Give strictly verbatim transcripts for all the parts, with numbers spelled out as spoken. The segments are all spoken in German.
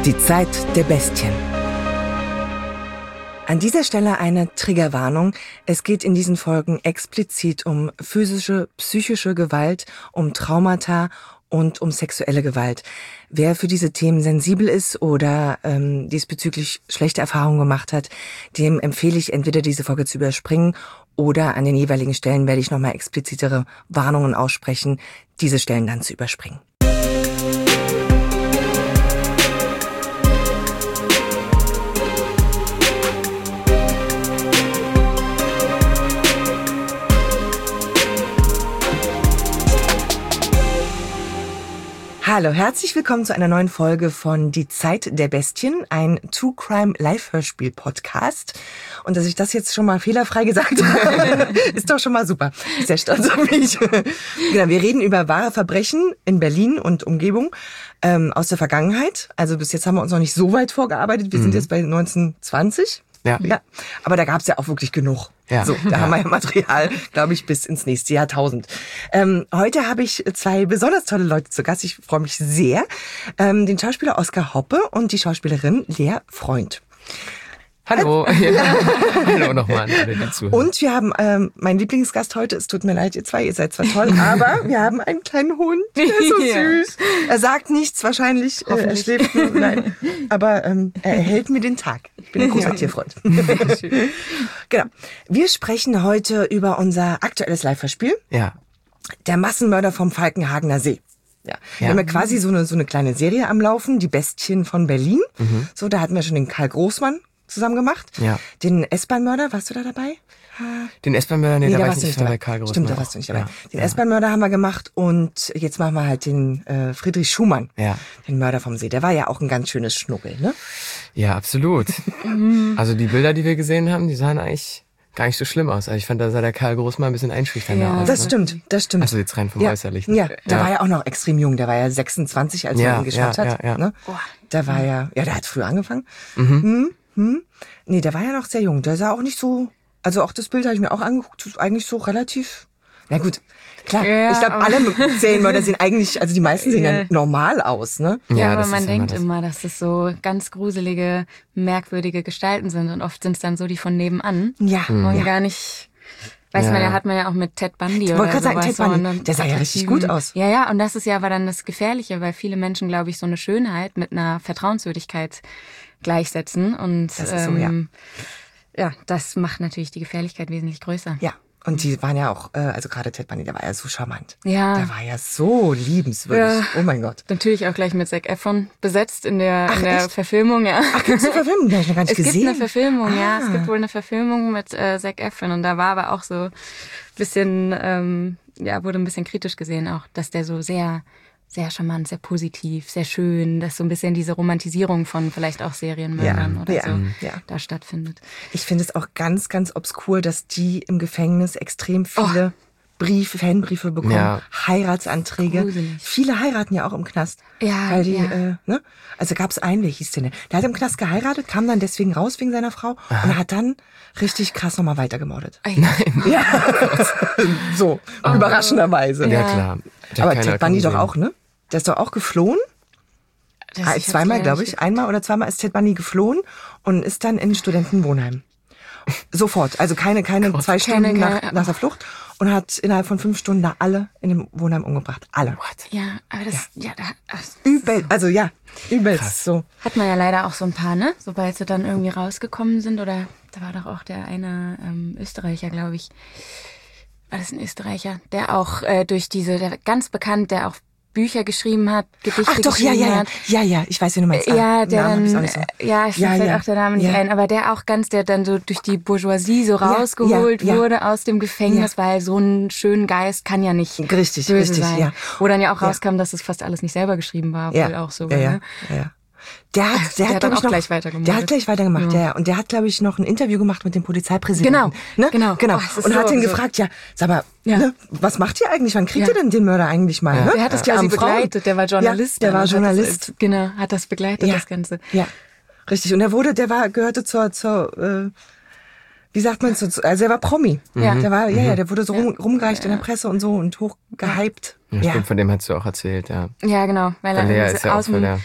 Die Zeit der Bestien. An dieser Stelle eine Triggerwarnung. Es geht in diesen Folgen explizit um physische, psychische Gewalt, um Traumata und um sexuelle Gewalt. Wer für diese Themen sensibel ist oder ähm, diesbezüglich schlechte Erfahrungen gemacht hat, dem empfehle ich entweder diese Folge zu überspringen oder an den jeweiligen Stellen werde ich nochmal explizitere Warnungen aussprechen, diese Stellen dann zu überspringen. Hallo, herzlich willkommen zu einer neuen Folge von Die Zeit der Bestien, ein True Crime Live-Hörspiel-Podcast. Und dass ich das jetzt schon mal fehlerfrei gesagt habe, ist doch schon mal super. Sehr stolz auf mich. Genau, wir reden über wahre Verbrechen in Berlin und Umgebung ähm, aus der Vergangenheit. Also bis jetzt haben wir uns noch nicht so weit vorgearbeitet. Wir mhm. sind jetzt bei neunzehnhundertzwanzig. Ja. ja. Aber da gab's ja auch wirklich genug. Ja. So, da ja. haben wir ja Material, glaube ich, bis ins nächste Jahrtausend. Ähm, heute habe ich zwei besonders tolle Leute zu Gast. Ich freue mich sehr. Ähm, den Schauspieler Oskar Hoppe und die Schauspielerin Lea Freund. Hallo. Ja. Hallo nochmal an alle, die zuhören. Und wir haben ähm, mein Lieblingsgast heute, es tut mir leid, ihr zwei, ihr seid zwar toll, aber wir haben einen kleinen Hund, der ist so ja. süß. Er sagt nichts wahrscheinlich, äh, er schläft nur, nein, aber ähm, er erhält mir den Tag. Ich bin ein großer ja. Tierfreund. Genau. Wir sprechen heute über unser aktuelles Live-Hörspiel. Ja. Der Massenmörder vom Falkenhagener See. Ja. Wir ja. haben ja quasi so eine, so eine kleine Serie am Laufen, die Bestien von Berlin. Mhm. So, da hatten wir schon den Karl Großmann zusammen gemacht. Ja. Den S-Bahn-Mörder, warst du da dabei? Den S-Bahn-Mörder, nee, nee, da, da war ich nicht dabei, Karl Großmann. Stimmt, da warst du nicht dabei. Ja. Den ja. S-Bahn-Mörder haben wir gemacht und jetzt machen wir halt den äh, Friedrich Schumann, ja. den Mörder vom See. Der war ja auch ein ganz schönes Schnuckel, ne? Ja, absolut. Also die Bilder, die wir gesehen haben, die sahen eigentlich gar nicht so schlimm aus. Also ich fand, da sah der Karl Großmann ein bisschen einschüchternder ja. aus. Das ne? stimmt, das stimmt. Also jetzt rein vom ja. Äußerlichen. Ja, der ja. war ja auch noch extrem jung. Der war ja sechsundzwanzig, als ja, man ihn geschnappt ja, hat. Ja, ja. Ne? Oh. Der war ja, ja, der hat früh angefangen. Mhm. Hm, hm. Nee, der war ja noch sehr jung. Der sah auch nicht so, also auch das Bild habe ich mir auch angeguckt, ist eigentlich so relativ, na gut, klar. Ja, ich glaube, alle Serienmörder sehen eigentlich, also die meisten sehen ja, ja normal aus, ne? Ja, ja aber man denkt immer, immer, dass das so ganz gruselige, merkwürdige Gestalten sind und oft sind es dann so die von nebenan. Ja. Und ja. gar nicht, weiß ja. man ja, hat man ja auch mit Ted Bundy ich oder sowas. Sagen, Ted Bundy, der sah ja richtig gut aus. Ja, ja, und das ist ja aber dann das Gefährliche, weil viele Menschen, glaube ich, so eine Schönheit mit einer Vertrauenswürdigkeit gleichsetzen und das ist so, ähm, ja. ja, das macht natürlich die Gefährlichkeit wesentlich größer. Ja. Und die waren ja auch, äh, also gerade Ted Bundy, der war ja so charmant. Ja. Der war ja so liebenswürdig. Ja. Oh mein Gott. Natürlich auch gleich mit Zac Efron besetzt in der, Ach, in der echt? Verfilmung, ja. Ach, gibt's eine Verfilmung? Die hab ich noch gar nicht es gesehen. Es gibt eine Verfilmung, ah. ja. Es gibt wohl eine Verfilmung mit äh, Zac Efron und da war aber auch so ein bisschen, ähm, ja, wurde ein bisschen kritisch gesehen auch, dass der so sehr, sehr charmant, sehr positiv, sehr schön, dass so ein bisschen diese Romantisierung von vielleicht auch Serienmördern ja, oder ja, so ja. da stattfindet. Ich finde es auch ganz, ganz obskur, dass die im Gefängnis extrem viele oh. Briefe, Fanbriefe bekommen, ja. Heiratsanträge. Gruselig. Viele heiraten ja auch im Knast. Ja, weil die, ja. äh, ne? Also gab es einen, wie hieß der denn? Der hat im Knast geheiratet, kam dann deswegen raus wegen seiner Frau Aha. und hat dann richtig krass nochmal weitergemordet. Nein. Ja. so, oh. überraschenderweise. Ja, klar. Aber Ted Bundy doch auch, ne? Der ist doch auch geflohen. Ah, zweimal, glaube ich. Einmal oder zweimal ist Ted Bundy geflohen und ist dann in Studentenwohnheim. Sofort. Also keine, keine Gott, zwei Stunden keine, nach, nach der Flucht und hat innerhalb von fünf Stunden da alle in dem Wohnheim umgebracht. Alle. What? Ja, aber das, ja, ja da, das übel, also ja, übelst so. Hat man ja leider auch so ein paar, ne? Sobald sie dann irgendwie rausgekommen sind oder, da war doch auch der eine ähm, Österreicher, glaube ich. War das ein Österreicher? Der auch äh, durch diese, der ganz bekannt, der auch Bücher geschrieben hat, Gedichte Ach doch, ja, geschrieben ja, hat. ja, ja, ich weiß, wie du meinst. Ja, der Namen dann, so. ja, ich ja, fällt ja, auch der Name nicht ja. ein, aber der auch ganz, der dann so durch die Bourgeoisie so rausgeholt ja, ja, wurde aus dem Gefängnis, ja. weil so ein schönen Geist kann ja nicht richtig, böse richtig, sein. ja. Wo dann ja auch rauskam, ja. dass es fast alles nicht selber geschrieben war, ja. wohl auch so. Ja, ja, ne? ja, ja. Der hat, der, der hat, hat dann ich, auch noch, gleich weitergemacht. Der hat gleich weitergemacht, ja. ja. Und der hat, glaube ich, noch ein Interview gemacht mit dem Polizeipräsidenten. Genau, ne? genau. genau. Oh, und so, hat ihn so. gefragt, ja, sag mal, ja. ne, was macht ihr eigentlich? Wann kriegt ja. ihr denn den Mörder eigentlich mal? Ja. Ne? Der hat das quasi begleitet, der war Journalist. Ja, der war hat Journalist. Das, genau, hat das begleitet, ja. das Ganze. Ja, richtig. Und er wurde, der war, gehörte zur, zur äh, wie sagt man, zur, also er war Promi. Ja. Der war, ja, ja, der wurde so ja. rum, rumgereicht ja. in der Presse und so und hochgehypt. Ja, Ja. stimmt, von dem hast du auch erzählt, ja. Ja, genau. Weil Der er Lea diese ist ja auch aus voll dem, der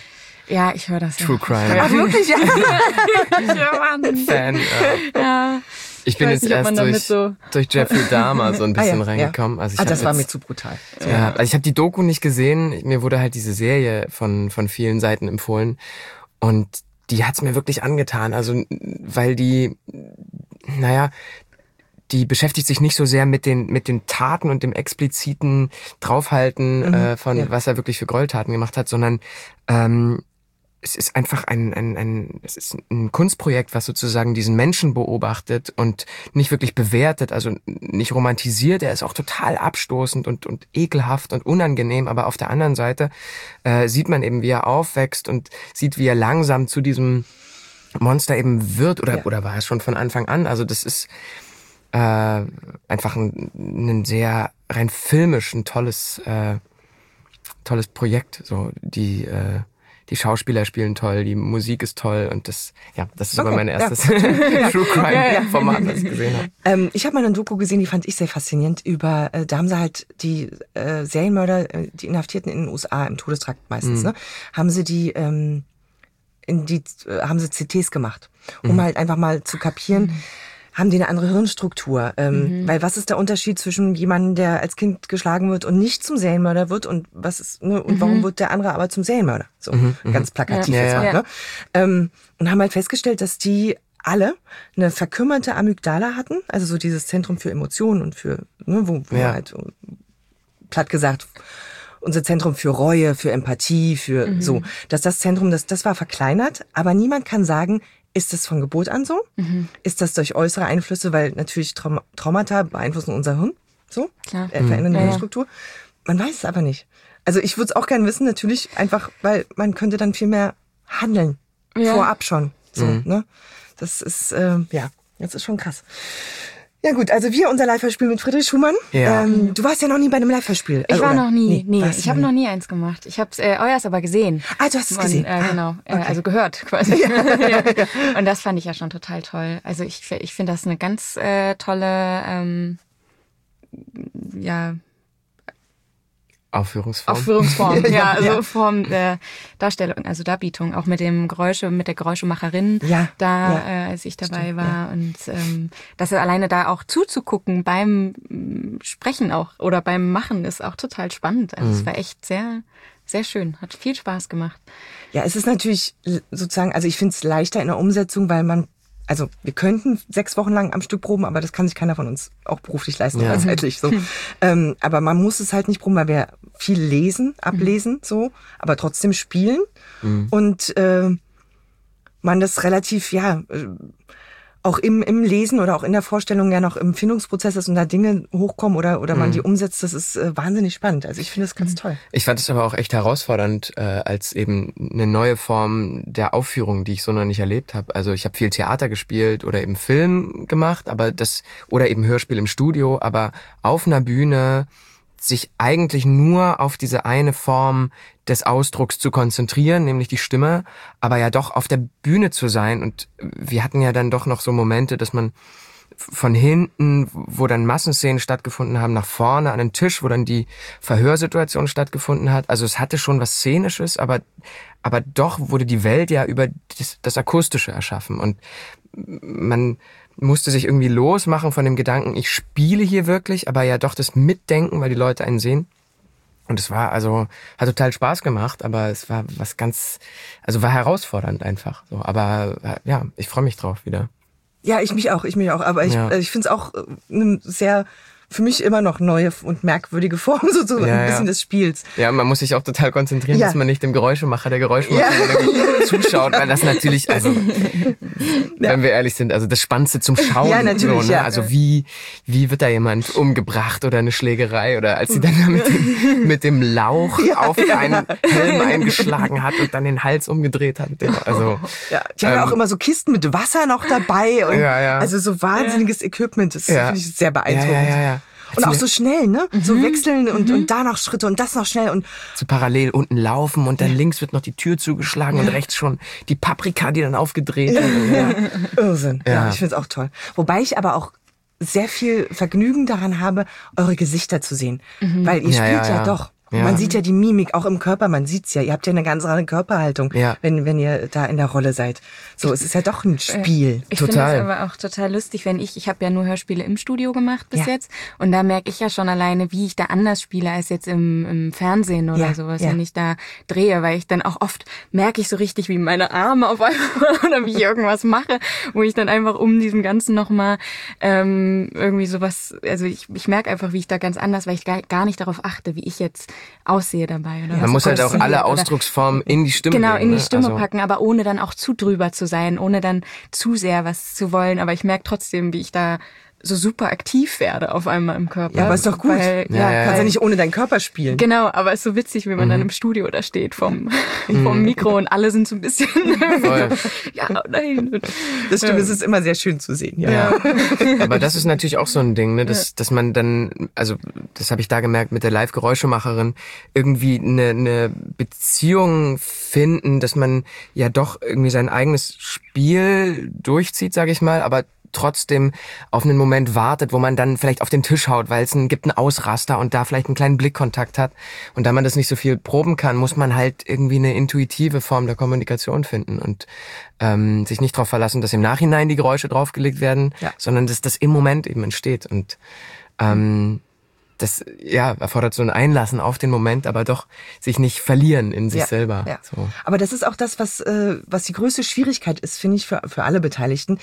Ja, ich höre das. True ja. Crime. Ach, wirklich? Ja. Ich höre wahnsinnig. Fan. Äh. Ja. Ich bin weiß jetzt nicht, ob erst man damit durch, so- durch Jeffrey Dahmer so ein bisschen Ah, ja, reingekommen. ja. Also ich ah, hab das war jetzt, mir zu brutal. Ja, also ich habe die Doku nicht gesehen. Mir wurde halt diese Serie von von vielen Seiten empfohlen und die hat's mir wirklich angetan. Also weil die, naja, die beschäftigt sich nicht so sehr mit den mit den Taten und dem expliziten Draufhalten Mhm, äh, von ja. was er wirklich für Gräueltaten gemacht hat, sondern ähm, es ist einfach ein, ein, ein, es ist ein Kunstprojekt, was sozusagen diesen Menschen beobachtet und nicht wirklich bewertet, also nicht romantisiert. Er ist auch total abstoßend und, und ekelhaft und unangenehm, aber auf der anderen Seite äh, sieht man eben, wie er aufwächst und sieht, wie er langsam zu diesem Monster eben wird oder, Ja. oder war es schon von Anfang an. Also das ist äh, einfach ein, ein sehr rein filmisch ein tolles, äh, tolles Projekt. So die äh, Die Schauspieler spielen toll, die Musik ist toll und das, ja, das ist Okay, aber mein ja. erstes True Crime Format, das ich gesehen habe. Ähm, ich habe mal eine Doku gesehen, die fand ich sehr faszinierend. Über, äh, da haben sie halt die äh, Serienmörder, äh, die Inhaftierten in den U S A im Todestrakt meistens, Mhm. ne, haben sie die, ähm, in die, äh, haben sie C Ts gemacht, um Mhm. halt einfach mal zu kapieren. Haben die eine andere Hirnstruktur? Ähm, Mhm. Weil was ist der Unterschied zwischen jemandem, der als Kind geschlagen wird und nicht zum Serienmörder wird und was ist, ne, und warum wird der andere aber zum Serienmörder? So ganz plakativ Ja. jetzt Ja, mal, ja. ne? Ähm, und haben halt festgestellt, dass die alle eine verkümmerte Amygdala hatten, also so dieses Zentrum für Emotionen und für, ne, wo, wo Ja. halt platt gesagt unser Zentrum für Reue, für Empathie, für Mhm. so, dass das Zentrum, das das war verkleinert, aber niemand kann sagen, ist das von Geburt an so? Mhm. Ist das durch äußere Einflüsse, weil natürlich Traum- Traumata beeinflussen unser Hirn, so, Klar. äh, verändern die Ja, ja. Hirnstruktur. Man weiß es aber nicht. Also ich würde es auch gerne wissen, natürlich einfach, weil man könnte dann viel mehr handeln, Ja. vorab schon, so, Mhm. ne? Das ist, ähm, ja, das ist schon krass. Ja gut, also wir, unser Live-Hörspiel mit Friedrich Schumann. Ja. Ähm, du warst ja noch nie bei einem Live-Hörspiel. Ich Also, war oder? noch nie, nee, warst ich du habe noch nie eins gemacht. Ich habe äh, euers aber gesehen. Ah, du hast es Und, gesehen. Äh, Ah, genau, äh, okay. also gehört quasi. Ja. Und das fand ich ja schon total toll. Also ich, ich finde das eine ganz äh, tolle, ähm, ja, Aufführungsform. Aufführungsform, ja, also Ja. Form der Darstellung, also Darbietung, auch mit dem Geräusche, mit der Geräuschemacherin, Ja, da, ja. Äh, als ich dabei Stimmt, war und ähm, das alleine da auch zuzugucken beim mm, Sprechen auch oder beim Machen ist auch total spannend. Also es war echt sehr, sehr schön, hat viel Spaß gemacht. Ja, es ist natürlich l- sozusagen, also ich finde es leichter in der Umsetzung, weil man, also wir könnten sechs Wochen lang am Stück proben, aber das kann sich keiner von uns auch beruflich leisten Ja. oder zeitlich so. ähm, aber man muss es halt nicht proben, weil wir viel lesen, ablesen, so, aber trotzdem spielen und äh, man das relativ, ja, äh, auch im, im Lesen oder auch in der Vorstellung ja noch im Findungsprozess ist und da Dinge hochkommen oder, oder man die umsetzt, das ist äh, wahnsinnig spannend. Also ich finde das ganz toll. Ich fand es aber auch echt herausfordernd, äh, als eben eine neue Form der Aufführung, die ich so noch nicht erlebt habe. Also ich habe viel Theater gespielt oder eben Film gemacht, aber das oder eben Hörspiel im Studio, aber auf einer Bühne sich eigentlich nur auf diese eine Form des Ausdrucks zu konzentrieren, nämlich die Stimme, aber ja doch auf der Bühne zu sein. Und wir hatten ja dann doch noch so Momente, dass man von hinten, wo dann Massenszenen stattgefunden haben, nach vorne an den Tisch, wo dann die Verhörsituation stattgefunden hat. Also es hatte schon was Szenisches, aber aber doch wurde die Welt ja über das, das Akustische erschaffen. Und man musste sich irgendwie losmachen von dem Gedanken, ich spiele hier wirklich, aber ja doch das Mitdenken, weil die Leute einen sehen. Und es war also, hat total Spaß gemacht, aber es war was ganz, also war herausfordernd einfach. So, aber äh, ja, ich freue mich drauf wieder. Ja, ich mich auch, ich mich auch. Aber ich, Ja. äh, ich finde es auch äh, eine sehr, für mich immer noch neue und merkwürdige Form, so, so Ja, ein bisschen ja. des Spiels. Ja, man muss sich auch total konzentrieren, Ja. dass man nicht dem Geräuschemacher der Geräuschemacher Ja. irgendwie zuschaut, weil das natürlich, also, wenn wir ehrlich sind, also das Spannendste zum Schauen. Ja, natürlich, so, ne? ja. Also wie, wie wird da jemand umgebracht oder eine Schlägerei oder als sie dann da mit dem, mit dem Lauch Ja, auf ja. einen Helm eingeschlagen hat und dann den Hals umgedreht hat. Also, Ja, die haben ja Ähm, auch immer so Kisten mit Wasser noch dabei und Ja, ja. also so wahnsinniges Equipment. Das Ja. finde ich sehr ja, beeindruckend. ja, ja, ja. Und auch Als so wir schnell, ne? So wechseln und, und da noch Schritte und das noch schnell und so parallel unten laufen und dann links wird noch die Tür zugeschlagen und rechts schon die Paprika, die dann aufgedreht wird. Ja. Irrsinn. Ja, Ja. ich finde es auch toll. Wobei ich aber auch sehr viel Vergnügen daran habe, eure Gesichter zu sehen. Weil ihr Ja, spielt ja, ja, ja. doch. Ja. Man sieht ja die Mimik auch im Körper, man sieht's ja. Ihr habt ja eine ganz andere Körperhaltung, ja. wenn wenn ihr da in der Rolle seid. So, es ist ja doch ein Spiel. Ich total. finde es aber auch total lustig, wenn ich, ich habe ja nur Hörspiele im Studio gemacht bis ja. jetzt und da merke ich ja schon alleine, wie ich da anders spiele als jetzt im, im Fernsehen oder ja. sowas, ja. wenn ich da drehe, weil ich dann auch oft merke ich so richtig, wie meine Arme auf einmal oder wie ich irgendwas mache, wo ich dann einfach um diesem Ganzen nochmal ähm, irgendwie sowas, also ich, ich merke einfach, wie ich da ganz anders, weil ich gar, gar nicht darauf achte, wie ich jetzt aussehe dabei. Oder Man muss halt auch alle Ausdrucksformen in die Stimme Genau, legen, in die Stimme ne? also. packen, aber ohne dann auch zu drüber zu sein, ohne dann zu sehr was zu wollen. Aber ich merke trotzdem, wie ich da so super aktiv werde auf einmal im Körper. Ja, aber ist doch gut. Weil, ja, ja, ja. Kannst ja nicht ohne deinen Körper spielen. Genau, aber es ist so witzig, wenn man mhm. dann im Studio da steht vom, vom Mikro und alle sind so ein bisschen ja, nein. Das stimmt, es ist immer sehr schön zu sehen. Ja. ja. Aber das ist natürlich auch so ein Ding, ne, dass, dass man dann, also das habe ich da gemerkt mit der Live-Geräuschemacherin, irgendwie eine, eine Beziehung finden, dass man ja doch irgendwie sein eigenes Spiel durchzieht, sage ich mal, aber trotzdem auf einen Moment wartet, wo man dann vielleicht auf den Tisch haut, weil es einen, gibt einen Ausraster und da vielleicht einen kleinen Blickkontakt hat. Und da man das nicht so viel proben kann, muss man halt irgendwie eine intuitive Form der Kommunikation finden und ähm, sich nicht darauf verlassen, dass im Nachhinein die Geräusche draufgelegt werden, ja. sondern dass das im Moment eben entsteht. Und ähm, das ja erfordert so ein Einlassen auf den Moment, aber doch sich nicht verlieren in sich ja, selber. Ja. So. Aber das ist auch das, was äh, was die größte Schwierigkeit ist, finde ich, für für alle Beteiligten.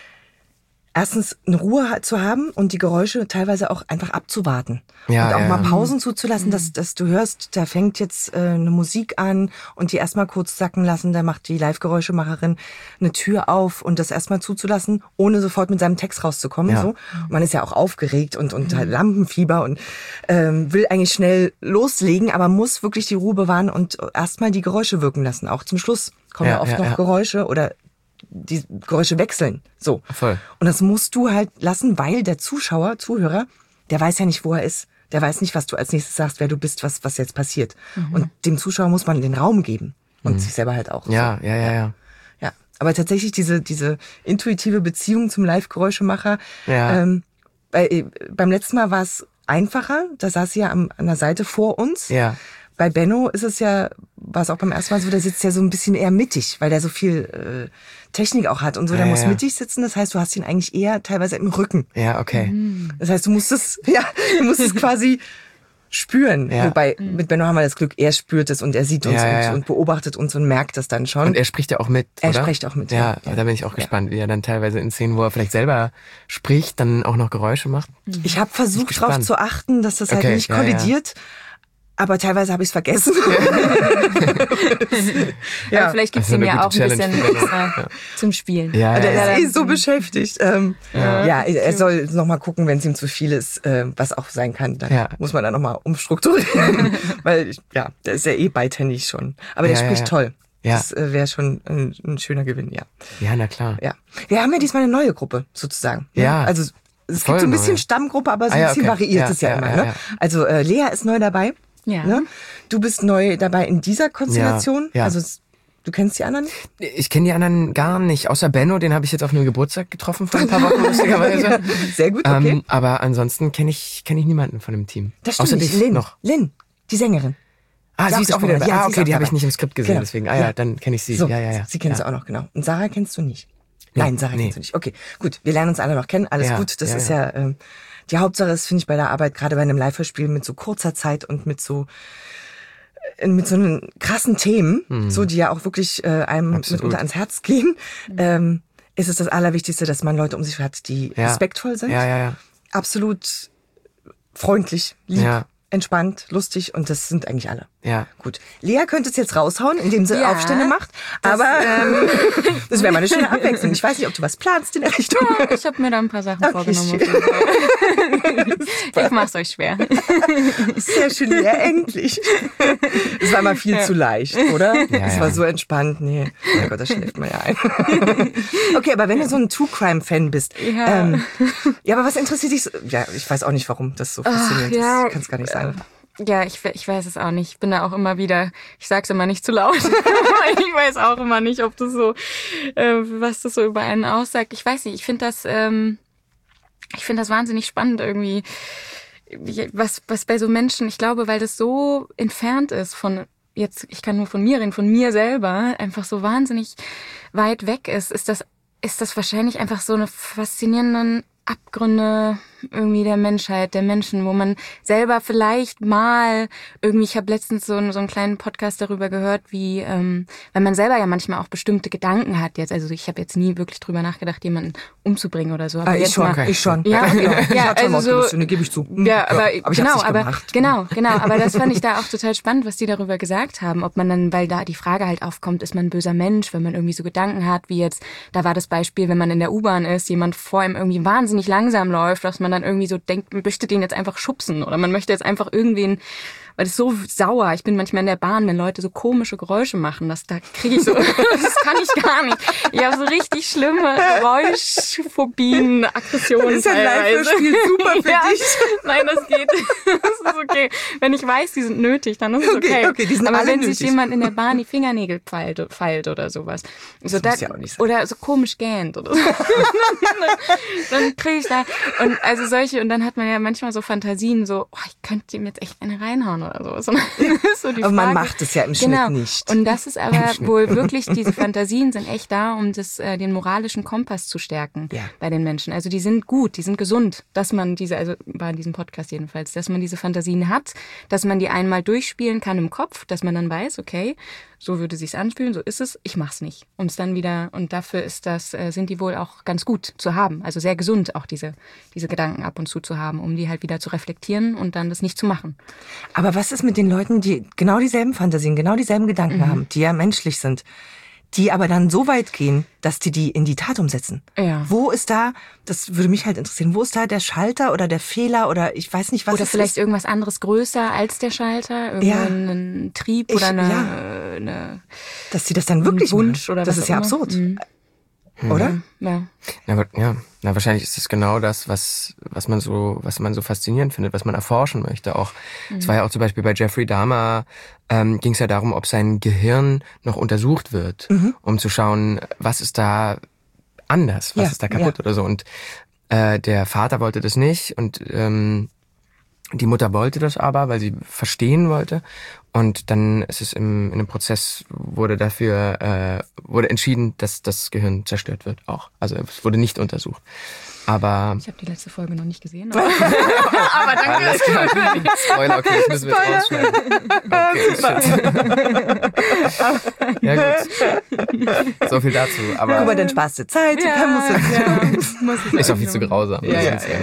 Erstens eine Ruhe zu haben und die Geräusche teilweise auch einfach abzuwarten. Ja, und auch ja. mal Pausen zuzulassen, dass, dass du hörst, da fängt jetzt äh, eine Musik an und die erstmal kurz sacken lassen, da macht die Live-Geräuschemacherin eine Tür auf und das erstmal zuzulassen, ohne sofort mit seinem Text rauszukommen. Ja. So. Und man ist ja auch aufgeregt und, und halt Lampenfieber und ähm, will eigentlich schnell loslegen, aber muss wirklich die Ruhe bewahren und erstmal die Geräusche wirken lassen. Auch zum Schluss kommen ja, ja oft ja, noch ja. Geräusche oder die Geräusche wechseln. So. Voll. Und das musst du halt lassen, weil der Zuschauer, Zuhörer, der weiß ja nicht, wo er ist. Der weiß nicht, was du als nächstes sagst, wer du bist, was was jetzt passiert. Mhm. Und dem Zuschauer muss man den Raum geben. Und mhm. sich selber halt auch. Ja, so. ja, ja, ja. Ja. Aber tatsächlich diese diese intuitive Beziehung zum Live-Geräuschemacher. Ja. Ähm, bei, beim letzten Mal war es einfacher. Da saß sie ja am, an der Seite vor uns. Ja. Bei Benno ist es ja, war es auch beim ersten Mal so, der sitzt ja so ein bisschen eher mittig, weil der so viel äh, Technik auch hat und so, der ja, muss ja. mittig sitzen, das heißt, du hast ihn eigentlich eher teilweise im Rücken. Ja, okay. Das heißt, du musst es, ja, du musst es quasi spüren. Ja. Wobei, mit Benno haben wir das Glück, er spürt es und er sieht uns ja, ja, und, ja. und beobachtet uns und merkt das dann schon. Und er spricht ja auch mit, Er oder? spricht auch mit, ja. ja. Da bin ich auch gespannt, wie er dann teilweise in Szenen, wo er vielleicht selber spricht, dann auch noch Geräusche macht. Ich habe versucht, darauf zu achten, dass das halt okay, nicht ja, kollidiert. Ja. Aber teilweise habe ich es vergessen. ja, aber vielleicht gibt's ihm ja auch ein bisschen extra ja. zum Spielen. Ja, ja, der ja, ist ja. eh so beschäftigt. Ähm, ja. ja, er soll noch mal gucken, wenn es ihm zu viel ist, äh, was auch sein kann. Dann ja. muss man da noch mal umstrukturieren. Weil, ich, ja, der ist ja eh beidhändig schon. Aber der ja, spricht ja, ja. toll. Ja. Das äh, wäre schon ein, ein schöner Gewinn, ja. Ja, na klar. Ja. Wir haben ja diesmal eine neue Gruppe, sozusagen. Ja. Also es Voll gibt so ein bisschen neu. Stammgruppe, aber so ah, ein ja, bisschen okay. variiert ja, es ja, ja immer. ja, Ne? ja. Also äh, Lea ist neu dabei. Ja. Ne? Du bist neu dabei in dieser Konstellation. Ja, ja. Also du kennst die anderen? Ich kenne die anderen gar nicht, außer Benno, den habe ich jetzt auf einem Geburtstag getroffen vor ein paar Wochen, lustigerweise. Sehr gut, okay. Ähm, aber ansonsten kenne ich kenn ich niemanden von dem Team. Das stimmt außer nicht. dich Lynn, noch. Lynn, die Sängerin. Ah, Die sie ist auch wieder dabei. Ja, Ah, sie ist okay, auch die habe ich dabei. nicht im Skript gesehen, Genau. deswegen. Ah ja, Ja. dann kenne ich sie. So, ja, ja, ja. sie kennst ja. du auch noch, genau. Und Sarah kennst du nicht? Nee, Nein, Sarah nee. kennst du nicht. Okay, gut. Wir lernen uns alle noch kennen. Alles Ja, gut. Das ja, ist ja. ja, ähm, die Hauptsache ist, finde ich, bei der Arbeit, gerade bei einem Live-Hörspiel mit so kurzer Zeit und mit so äh, mit so einen krassen Themen, Mhm. so die ja auch wirklich äh, einem Absolut. mitunter ans Herz gehen, ähm, ist es das Allerwichtigste, dass man Leute um sich hat, die Ja. respektvoll sind, Ja, ja, ja. absolut freundlich, lieb, Ja. entspannt, lustig und das sind eigentlich alle. Ja. Gut. Lea könnte es jetzt raushauen, indem sie Ja, Aufstände macht, aber ähm, das wäre mal eine schöne Abwechslung. Ich weiß nicht, ob du was planst in der Richtung. Ja, ich habe mir da ein paar Sachen Okay, vorgenommen. schön. Ich mach's euch schwer. Sehr schön, Lea, endlich. Es war mal viel Ja. zu leicht, oder? Ja, Es ja. war so entspannt. Nee, oh Gott, das schläft man ja ein. Okay, aber wenn du so ein True-Crime-Fan bist, Ja. ähm, ja, aber was interessiert dich so? Ja, ich weiß auch nicht, warum das so faszinierend ja, ist. Kann's gar nicht sagen. Ja, ich, ich weiß es auch nicht. Ich bin da auch immer wieder, ich sag's immer nicht zu laut. Ich weiß auch immer nicht, ob das so, äh, was das so über einen aussagt. Ich weiß nicht, ich finde das, ähm, ich finde das wahnsinnig spannend irgendwie. was, was bei so Menschen, ich glaube, weil das so entfernt ist von, jetzt, ich kann nur von mir reden, von mir selber, einfach so wahnsinnig weit weg ist, ist das, ist das wahrscheinlich einfach so eine faszinierende Abgründe irgendwie der Menschheit, der Menschen, wo man selber vielleicht mal irgendwie, ich habe letztens so, einen, so einen kleinen Podcast darüber gehört, wie, ähm, weil man selber ja manchmal auch bestimmte Gedanken hat jetzt, also ich habe jetzt nie wirklich drüber nachgedacht, jemanden umzubringen oder so. Aber ah, ich jetzt schon, mal, ich schon. Ja, ja, ja, ich ja hatte also so, gebe ich zu. Ja, aber, ja, aber ich genau, hab's nicht aber gemacht. genau, genau, aber das fand ich da auch total spannend, was die darüber gesagt haben, ob man dann, weil da die Frage halt aufkommt, ist man ein böser Mensch, wenn man irgendwie so Gedanken hat, wie jetzt, da war das Beispiel, wenn man in der U-Bahn ist, jemand vor ihm irgendwie wahnsinnig langsam läuft, dass man dann irgendwie so denkt, man möchte den jetzt einfach schubsen oder man möchte jetzt einfach irgendwen, weil das ist so sauer. Ich bin manchmal in der Bahn, wenn Leute so komische Geräusche machen, das, da kriege ich so, das kann ich gar nicht. Ich habe so richtig schlimme Geräuschphobien, Aggressionen. Das ist ein Live-Hörspiel super für ja, dich. Nein, das geht. Das ist okay. Wenn ich weiß, die sind nötig, dann ist es okay. Okay, okay, die sind aber alle wenn nötig. sich jemand in der Bahn die Fingernägel feilt, feilt oder sowas, so Das muss da, ja auch nicht sein. oder so komisch gähnt oder so, dann kriege ich da, und also solche, und dann hat man ja manchmal so Fantasien, so, oh, ich könnte ihm jetzt echt eine reinhauen oder sowas. Und dann ist so die Aber man Frage, macht es ja im Schnitt genau. nicht. Und das ist aber wohl wirklich, diese Fantasien sind echt da, um das, äh, den moralischen Kompass zu stärken Ja. bei den Menschen. Also die sind gut, die sind gesund, dass man diese, also war in diesem Podcast jedenfalls, dass man diese Fantasien hat, dass man die einmal durchspielen kann im Kopf, dass man dann weiß, okay, so würde sich's anfühlen, so ist es, ich mach's nicht. Und dann wieder, und dafür ist das, äh, sind die wohl auch ganz gut zu haben. Also sehr gesund, auch diese, diese Gedanken ab und zu zu haben, um die halt wieder zu reflektieren und dann das nicht zu machen. Aber was ist mit den Leuten, die genau dieselben Fantasien, genau dieselben Gedanken Mhm. haben, die ja menschlich sind, die aber dann so weit gehen, dass die die in die Tat umsetzen? Ja. Wo ist da, das würde mich halt interessieren, wo ist da der Schalter oder der Fehler oder ich weiß nicht, was Oder es vielleicht ist? irgendwas anderes größer als der Schalter, Ja. irgendein Trieb Ich- oder eine, ja. eine Dass die das dann wirklich Wunsch machen. oder das was ist ja auch immer. absurd. Mhm. Oder? Ja. Na, wa- ja, na, wahrscheinlich ist es genau das, was, was man so, was man so faszinierend findet, was man erforschen möchte auch. Es war ja auch zum Beispiel bei Jeffrey Dahmer, ähm, ging es ja darum, ob sein Gehirn noch untersucht wird, um zu schauen, was ist da anders, was Ja, ist da kaputt ja. oder so. Und äh, der Vater wollte das nicht und ähm, die Mutter wollte das aber, weil sie verstehen wollte. Und dann ist es im, in einem Prozess, wurde dafür, äh, wurde entschieden, dass das Gehirn zerstört wird auch. Also es wurde nicht untersucht. Aber Ich habe die letzte Folge noch nicht gesehen. Aber, aber danke. alles klar. Spoiler, okay, das müssen wir jetzt rausschneiden. Okay, shit. Ja gut. So viel dazu. Aber Guck mal, dann sparst du Zeit. du Ja, musst ja, muss ich ist auch sagen. viel zu grausam. Ja, das ja, willst du ja,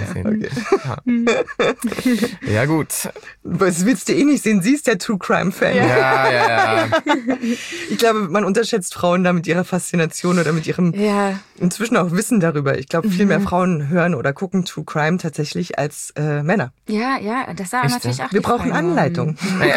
nicht sehen. Ja. Ja gut. Das willst du eh nicht sehen. Sie ist der True Crime Fan. Ja, ja, ja. Ich glaube, man unterschätzt Frauen da mit ihrer Faszination oder mit ihrem Ja, inzwischen auch Wissen darüber. Ich glaube, viel mehr Frauen hören oder gucken True Crime tatsächlich als äh, Männer. ja, ja, das war Echt, natürlich ja? auch Wir die brauchen Frage. Anleitung.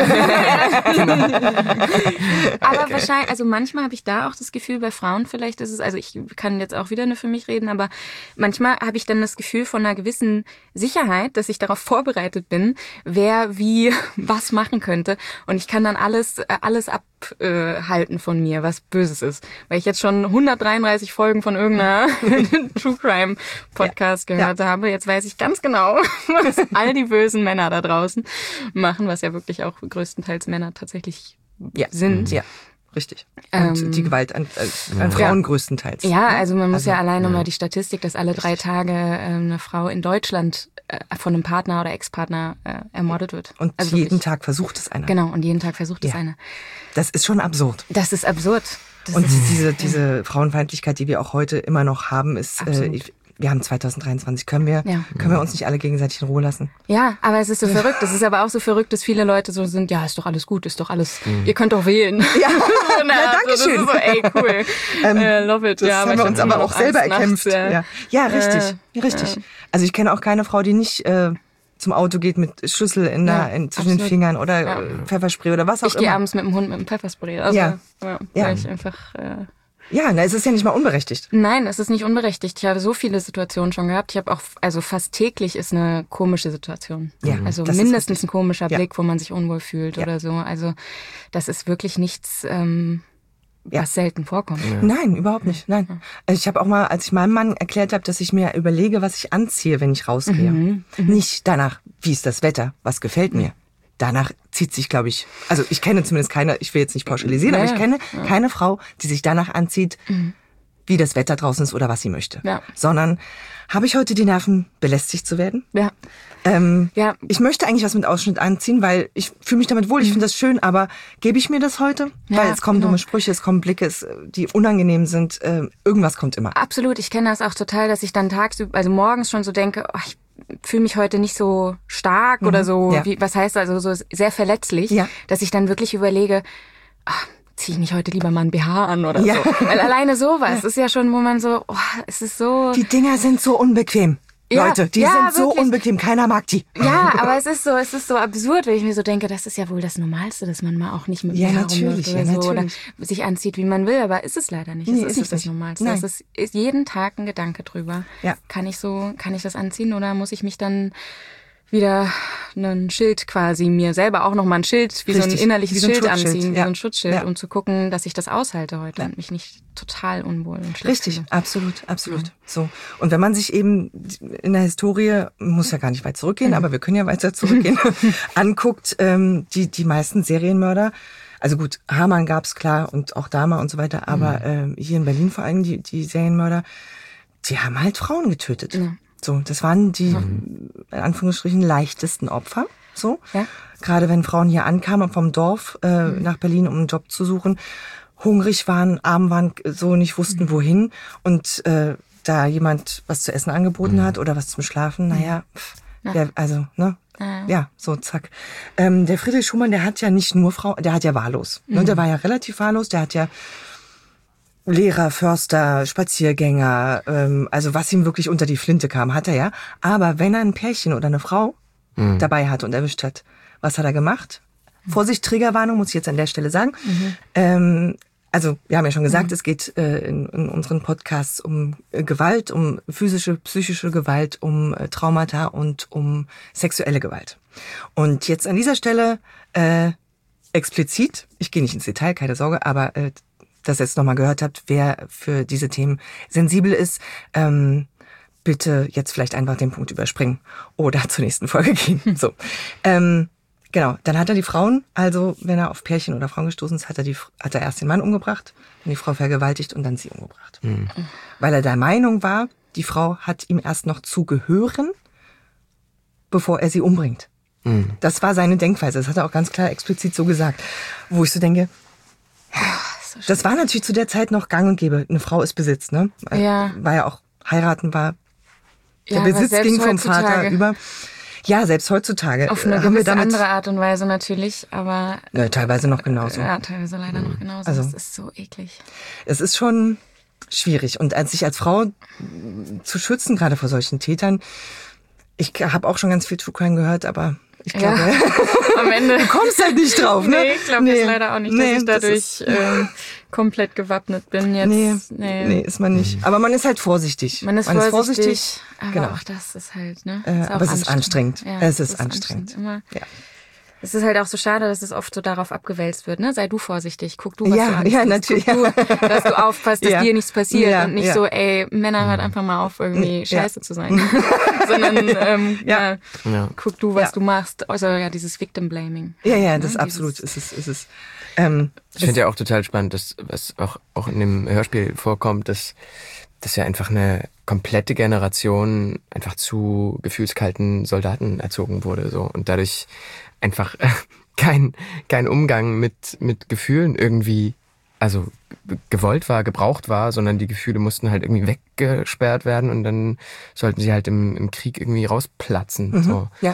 Aber wahrscheinlich, also manchmal habe ich da auch das Gefühl, bei Frauen vielleicht ist es, also ich kann jetzt auch wieder nur für mich reden, aber manchmal habe ich dann das Gefühl von einer gewissen Sicherheit, dass ich darauf vorbereitet bin, wer wie was machen könnte. Und ich kann dann alles, äh, alles abhalten von mir, was Böses ist. Weil ich jetzt schon hundertdreiunddreißig Folgen von irgendeiner True Crime Podcast Ja. gehört habe. Jetzt weiß ich ganz genau, was all die bösen Männer da draußen machen, was ja wirklich auch größtenteils Männer tatsächlich Ja. sind. Ja, richtig. Und Ähm, die Gewalt an, äh, an Frauen größtenteils. Ja, also man muss Also, ja alleine mal die Statistik, dass alle drei Tage ähm, eine Frau in Deutschland äh, von einem Partner oder Ex-Partner äh, ermordet wird. Und also jeden wirklich. Tag versucht es einer. Genau, und jeden Tag versucht es Ja. einer. Das ist schon absurd. Das ist absurd. Das Und ist, diese, diese Frauenfeindlichkeit, die wir auch heute immer noch haben, ist, äh, Absolut. ich- wir haben zwanzig dreiundzwanzig. Können wir, Ja. können wir uns nicht alle gegenseitig in Ruhe lassen? ja, aber es ist so verrückt. Es ist aber auch so verrückt, dass viele Leute so sind, ja, ist doch alles gut, ist doch alles, ihr könnt doch wählen. Ja, So eine ja, Art, danke so, schön. Das ist so, ey, cool. Ähm, äh, love it. Das ja, haben ich wir hab uns immer aber noch auch selber Angst erkämpft. nachts, ja. Ja, richtig, Äh, richtig. Also ich kenne auch keine Frau, die nicht äh, zum Auto geht mit Schlüssel in der, Ja, in, zwischen den absolut. Fingern oder Ja. äh, Pfefferspray oder was auch Ich gehe immer. abends mit dem Hund mit dem Pfefferspray. Also, Ja. ja. Ja. Weil ich einfach... Äh, Ja, na, es ist ja nicht mal unberechtigt. Nein, es ist nicht unberechtigt. Ich habe so viele Situationen schon gehabt. Ich habe auch, also fast täglich ist eine komische Situation. Ja, also das ist mindestens richtig. ein komischer Ja. Blick, wo man sich unwohl fühlt Ja. oder so. Also das ist wirklich nichts, ähm, Ja. Was selten vorkommt. Ja. Nein, überhaupt nicht. Nein. Also ich habe auch mal, als ich meinem Mann erklärt habe, dass ich mir überlege, was ich anziehe, wenn ich rausgehe. Mhm. Nicht danach, wie ist das Wetter, was gefällt mir. Danach zieht sich, glaube ich, also ich kenne zumindest keine, ich will jetzt nicht pauschalisieren, ja, aber ich kenne ja. keine Frau, die sich danach anzieht, mhm. wie das Wetter draußen ist oder was sie möchte. Ja. Sondern habe ich heute die Nerven, belästigt zu werden? Ja. Ähm, ja. Ich möchte eigentlich was mit Ausschnitt anziehen, weil ich fühle mich damit wohl, ich finde das schön, aber gebe ich mir das heute? Ja, weil es kommen genau. dumme Sprüche, es kommen Blicke, es, die unangenehm sind, äh, irgendwas kommt immer. Absolut, ich kenne das auch total, dass ich dann tagsüber, also morgens schon so denke, oh, ich fühle mich heute nicht so stark mhm. oder so, ja. wie, was heißt also so sehr verletzlich, ja. dass ich dann wirklich überlege, ach, ziehe ich nicht heute lieber mal ein B H an oder ja. so. Weil alleine sowas ja. ist ja schon, wo man so, oh, es ist so... Die Dinger sind so unbequem. Ja, Leute, die ja, sind so wirklich. unbequem, keiner mag die. Ja, aber es ist so, es ist so absurd, wenn ich mir so denke, das ist ja wohl das Normalste, dass man mal auch nicht mit ja, mir natürlich, oder ja, so natürlich. oder sich anzieht, wie man will, aber ist es leider nicht. Es nee, ist, ist nicht das Normalste. Es ist, ist jeden Tag ein Gedanke drüber. Ja. Kann ich so, kann ich das anziehen oder muss ich mich dann wieder ein Schild quasi, mir selber auch nochmal ein Schild, wie Richtig. so ein innerliches so ein Schild anziehen, wie ja. so ein Schutzschild, ja. um zu gucken, dass ich das aushalte heute ja. und mich nicht total unwohl und schlecht Richtig, fühle. absolut, absolut. Ja. So. Und wenn man sich eben in der Historie, muss ja gar nicht weit zurückgehen, mhm. aber wir können ja weiter zurückgehen, anguckt, ähm, die, die meisten Serienmörder, also gut, Hamann gab's klar und auch Dahmer und so weiter, aber mhm. äh, hier in Berlin vor allem die, die Serienmörder, die haben halt Frauen getötet. Ja. So, das waren die, mhm. in Anführungsstrichen, leichtesten Opfer. So, ja. Gerade wenn Frauen hier ankamen vom Dorf äh, mhm. nach Berlin, um einen Job zu suchen, hungrig waren, arm waren, so nicht wussten, mhm. wohin. Und äh, da jemand was zu essen angeboten mhm. hat oder was zum Schlafen, naja, pff, ja. Der, also, ne? Ja. ja, so, zack. Ähm, der Friedrich Schumann, der hat ja nicht nur Frauen, der hat ja wahllos. Mhm. Ne? Der war ja relativ wahllos, der hat ja Lehrer, Förster, Spaziergänger, ähm, also was ihm wirklich unter die Flinte kam, hat er ja. Aber wenn er ein Pärchen oder eine Frau mhm. dabei hat und erwischt hat, was hat er gemacht? Mhm. Vorsicht, Triggerwarnung, muss ich jetzt an der Stelle sagen. Mhm. Ähm, also wir haben ja schon gesagt, mhm. es geht äh, in, in unseren Podcasts um äh, Gewalt, um physische, psychische Gewalt, um äh, Traumata und um sexuelle Gewalt. Und jetzt an dieser Stelle äh, explizit, ich gehe nicht ins Detail, keine Sorge, aber äh, dass ihr jetzt nochmal gehört habt, wer für diese Themen sensibel ist, ähm, bitte jetzt vielleicht einfach den Punkt überspringen oder zur nächsten Folge gehen. So, ähm, genau. Dann hat er die Frauen, also wenn er auf Pärchen oder Frauen gestoßen ist, hat er die, hat er erst den Mann umgebracht, dann die Frau vergewaltigt und dann sie umgebracht, mhm. weil er der Meinung war, die Frau hat ihm erst noch zu gehören, bevor er sie umbringt. Mhm. Das war seine Denkweise. Das hat er auch ganz klar explizit so gesagt, wo ich so denke. Das war natürlich zu der Zeit noch gang und gäbe. Eine Frau ist Besitz, ne? Ja. War ja auch, heiraten war, der ja, Besitz ging vom Vater über. Ja, selbst heutzutage. Auf eine haben gewisse wir damit, andere Art und Weise natürlich, aber... Ja, teilweise noch genauso. Ja, teilweise leider noch genauso. Also, das ist so eklig. Es ist schon schwierig. Und als sich als Frau zu schützen, gerade vor solchen Tätern, ich habe auch schon ganz viel True Crime gehört, aber... Ich glaube, ja. Am Ende du kommst halt nicht drauf, ne? Nee, ich glaube nee. das leider auch nicht, dass nee, ich dadurch ist, ähm, komplett gewappnet bin jetzt. Nee, nee. nee, ist man nicht. Aber man ist halt vorsichtig. Man ist man vorsichtig, ist vorsichtig. aber genau. auch das ist halt, ne? Äh, ist aber es ist anstrengend. Ja, es ist, ist anstrengend. anstrengend. Immer. Ja. Es ist halt auch so schade, dass es oft so darauf abgewälzt wird, ne? Sei du vorsichtig, guck du, was ja, du anziehst. Ja, natürlich. Guck du, dass du aufpasst, dass ja. dir nichts passiert ja, und nicht ja. so, ey, Männer, hört einfach mal auf, irgendwie ja. scheiße zu sein. Sondern, ähm, ja. ja, guck du, was ja. du machst. Also, ja, dieses Victim-Blaming. Ja, ja, das ne? ist absolut, ist es, ist es. Ähm, ich finde ja auch total spannend, dass, was auch, auch in dem Hörspiel vorkommt, dass, dass ja einfach eine komplette Generation einfach zu gefühlskalten Soldaten erzogen wurde, so. Und dadurch einfach äh, kein, kein Umgang mit, mit Gefühlen irgendwie, also gewollt war, gebraucht war, sondern die Gefühle mussten halt irgendwie weggesperrt werden und dann sollten sie halt im, im Krieg irgendwie rausplatzen, mhm, so. Ja.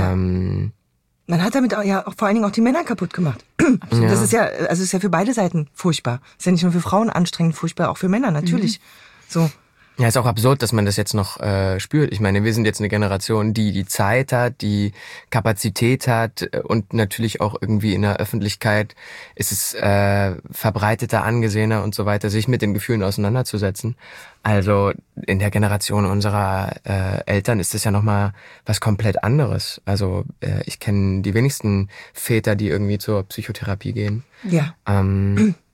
Ähm, Man hat damit auch, ja auch vor allen Dingen auch die Männer kaputt gemacht. Absolut. Das ist ja, also ist ja für beide Seiten furchtbar. Ist ja nicht nur für Frauen anstrengend furchtbar, auch für Männer natürlich. Mhm. So. Ja, ist auch absurd, dass man das jetzt noch äh, spürt. Ich meine, wir sind jetzt eine Generation, die die Zeit hat, die Kapazität hat und natürlich auch irgendwie in der Öffentlichkeit ist es äh, verbreiteter, angesehener und so weiter, sich mit den Gefühlen auseinanderzusetzen. Also in der Generation unserer äh, Eltern ist das ja nochmal was komplett anderes. Also äh, ich kenne die wenigsten Väter, die irgendwie zur Psychotherapie gehen. Ja. Ähm,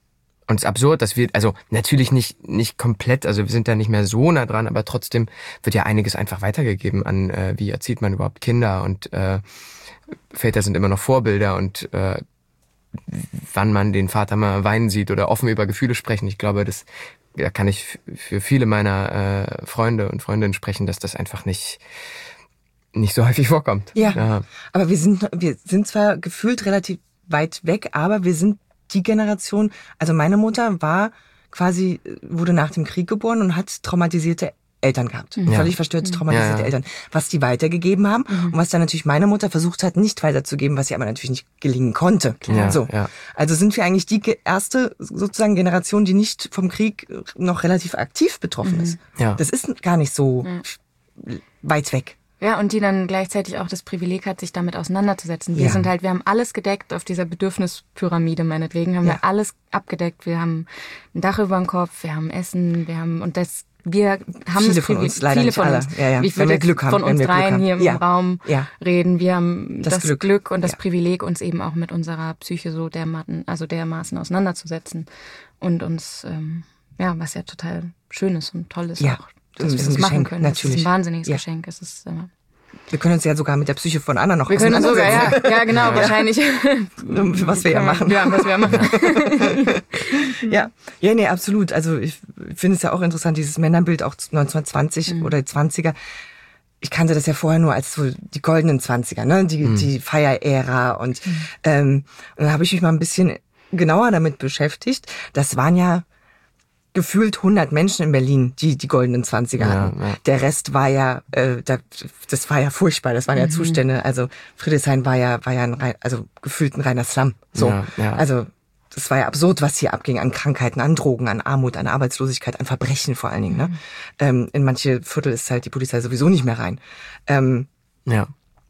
Und es ist absurd, dass wir, also natürlich nicht nicht komplett, also wir sind da nicht mehr so nah dran, aber trotzdem wird ja einiges einfach weitergegeben an, äh, wie erzieht man überhaupt Kinder und äh, Väter sind immer noch Vorbilder und äh, wann man den Vater mal weinen sieht oder offen über Gefühle sprechen. Ich glaube, das da kann ich für viele meiner äh, Freunde und Freundinnen sprechen, dass das einfach nicht nicht so häufig vorkommt. Ja, ja. Aber wir sind wir sind zwar gefühlt relativ weit weg, aber wir sind die Generation, also meine Mutter war quasi, wurde nach dem Krieg geboren und hat traumatisierte Eltern gehabt. Ja. Völlig verstörte, traumatisierte ja, ja. Eltern. Was die weitergegeben haben mhm. und was dann natürlich meine Mutter versucht hat, nicht weiterzugeben, was sie aber natürlich nicht gelingen konnte. Ja, so. Ja. Also sind wir eigentlich die erste sozusagen Generation, die nicht vom Krieg noch relativ aktiv betroffen mhm. ist. Ja. Das ist gar nicht so ja. weit weg. Ja, und die dann gleichzeitig auch das Privileg hat, sich damit auseinanderzusetzen. Wir ja. sind halt, wir haben alles gedeckt auf dieser Bedürfnispyramide meinetwegen, haben ja. wir alles abgedeckt. Wir haben ein Dach über dem Kopf, wir haben Essen, wir haben, und das, wir haben viele das von uns, leider viele nicht von alle. uns. Ja, ja. Ich würde Glück haben, von uns dreien hier ja. im Raum ja. reden. Wir haben das, das Glück. Glück und das ja. Privileg, uns eben auch mit unserer Psyche so dermaßen, also dermaßen auseinanderzusetzen und uns, ähm, ja, was ja total schön ist und toll ist ja. auch. Dass das wir das machen können. Natürlich. Das ist ein wahnsinniges ja. Geschenk. Es ist, äh, wir können uns ja sogar mit der Psyche von anderen noch wir können uns sogar, ja, ja, genau, ja. wahrscheinlich. Was wir ja machen. Ja, was wir machen. ja, ja, nee, absolut. Also ich finde es ja auch interessant, dieses Männerbild auch neunzehnhundertzwanzig mhm. oder die zwanziger. Ich kannte das ja vorher nur als so die goldenen Zwanziger, ne, die mhm. die Feierära und mhm. ähm, und dann habe ich mich mal ein bisschen genauer damit beschäftigt. Das waren ja gefühlt hundert Menschen in Berlin, die die goldenen Zwanziger hatten. Ja, ja. Der Rest war ja, äh, da, das war ja furchtbar. Das waren ja mhm. Zustände. Also Friedrichshain war ja, war ja ein rein, also gefühlt ein reiner Slum. So, ja, ja. also das war ja absurd, was hier abging an Krankheiten, an Drogen, an Armut, an Arbeitslosigkeit, an Verbrechen vor allen Dingen. Ne? Mhm. Ähm, in manche Viertel ist halt die Polizei sowieso nicht mehr rein. Ähm, ja.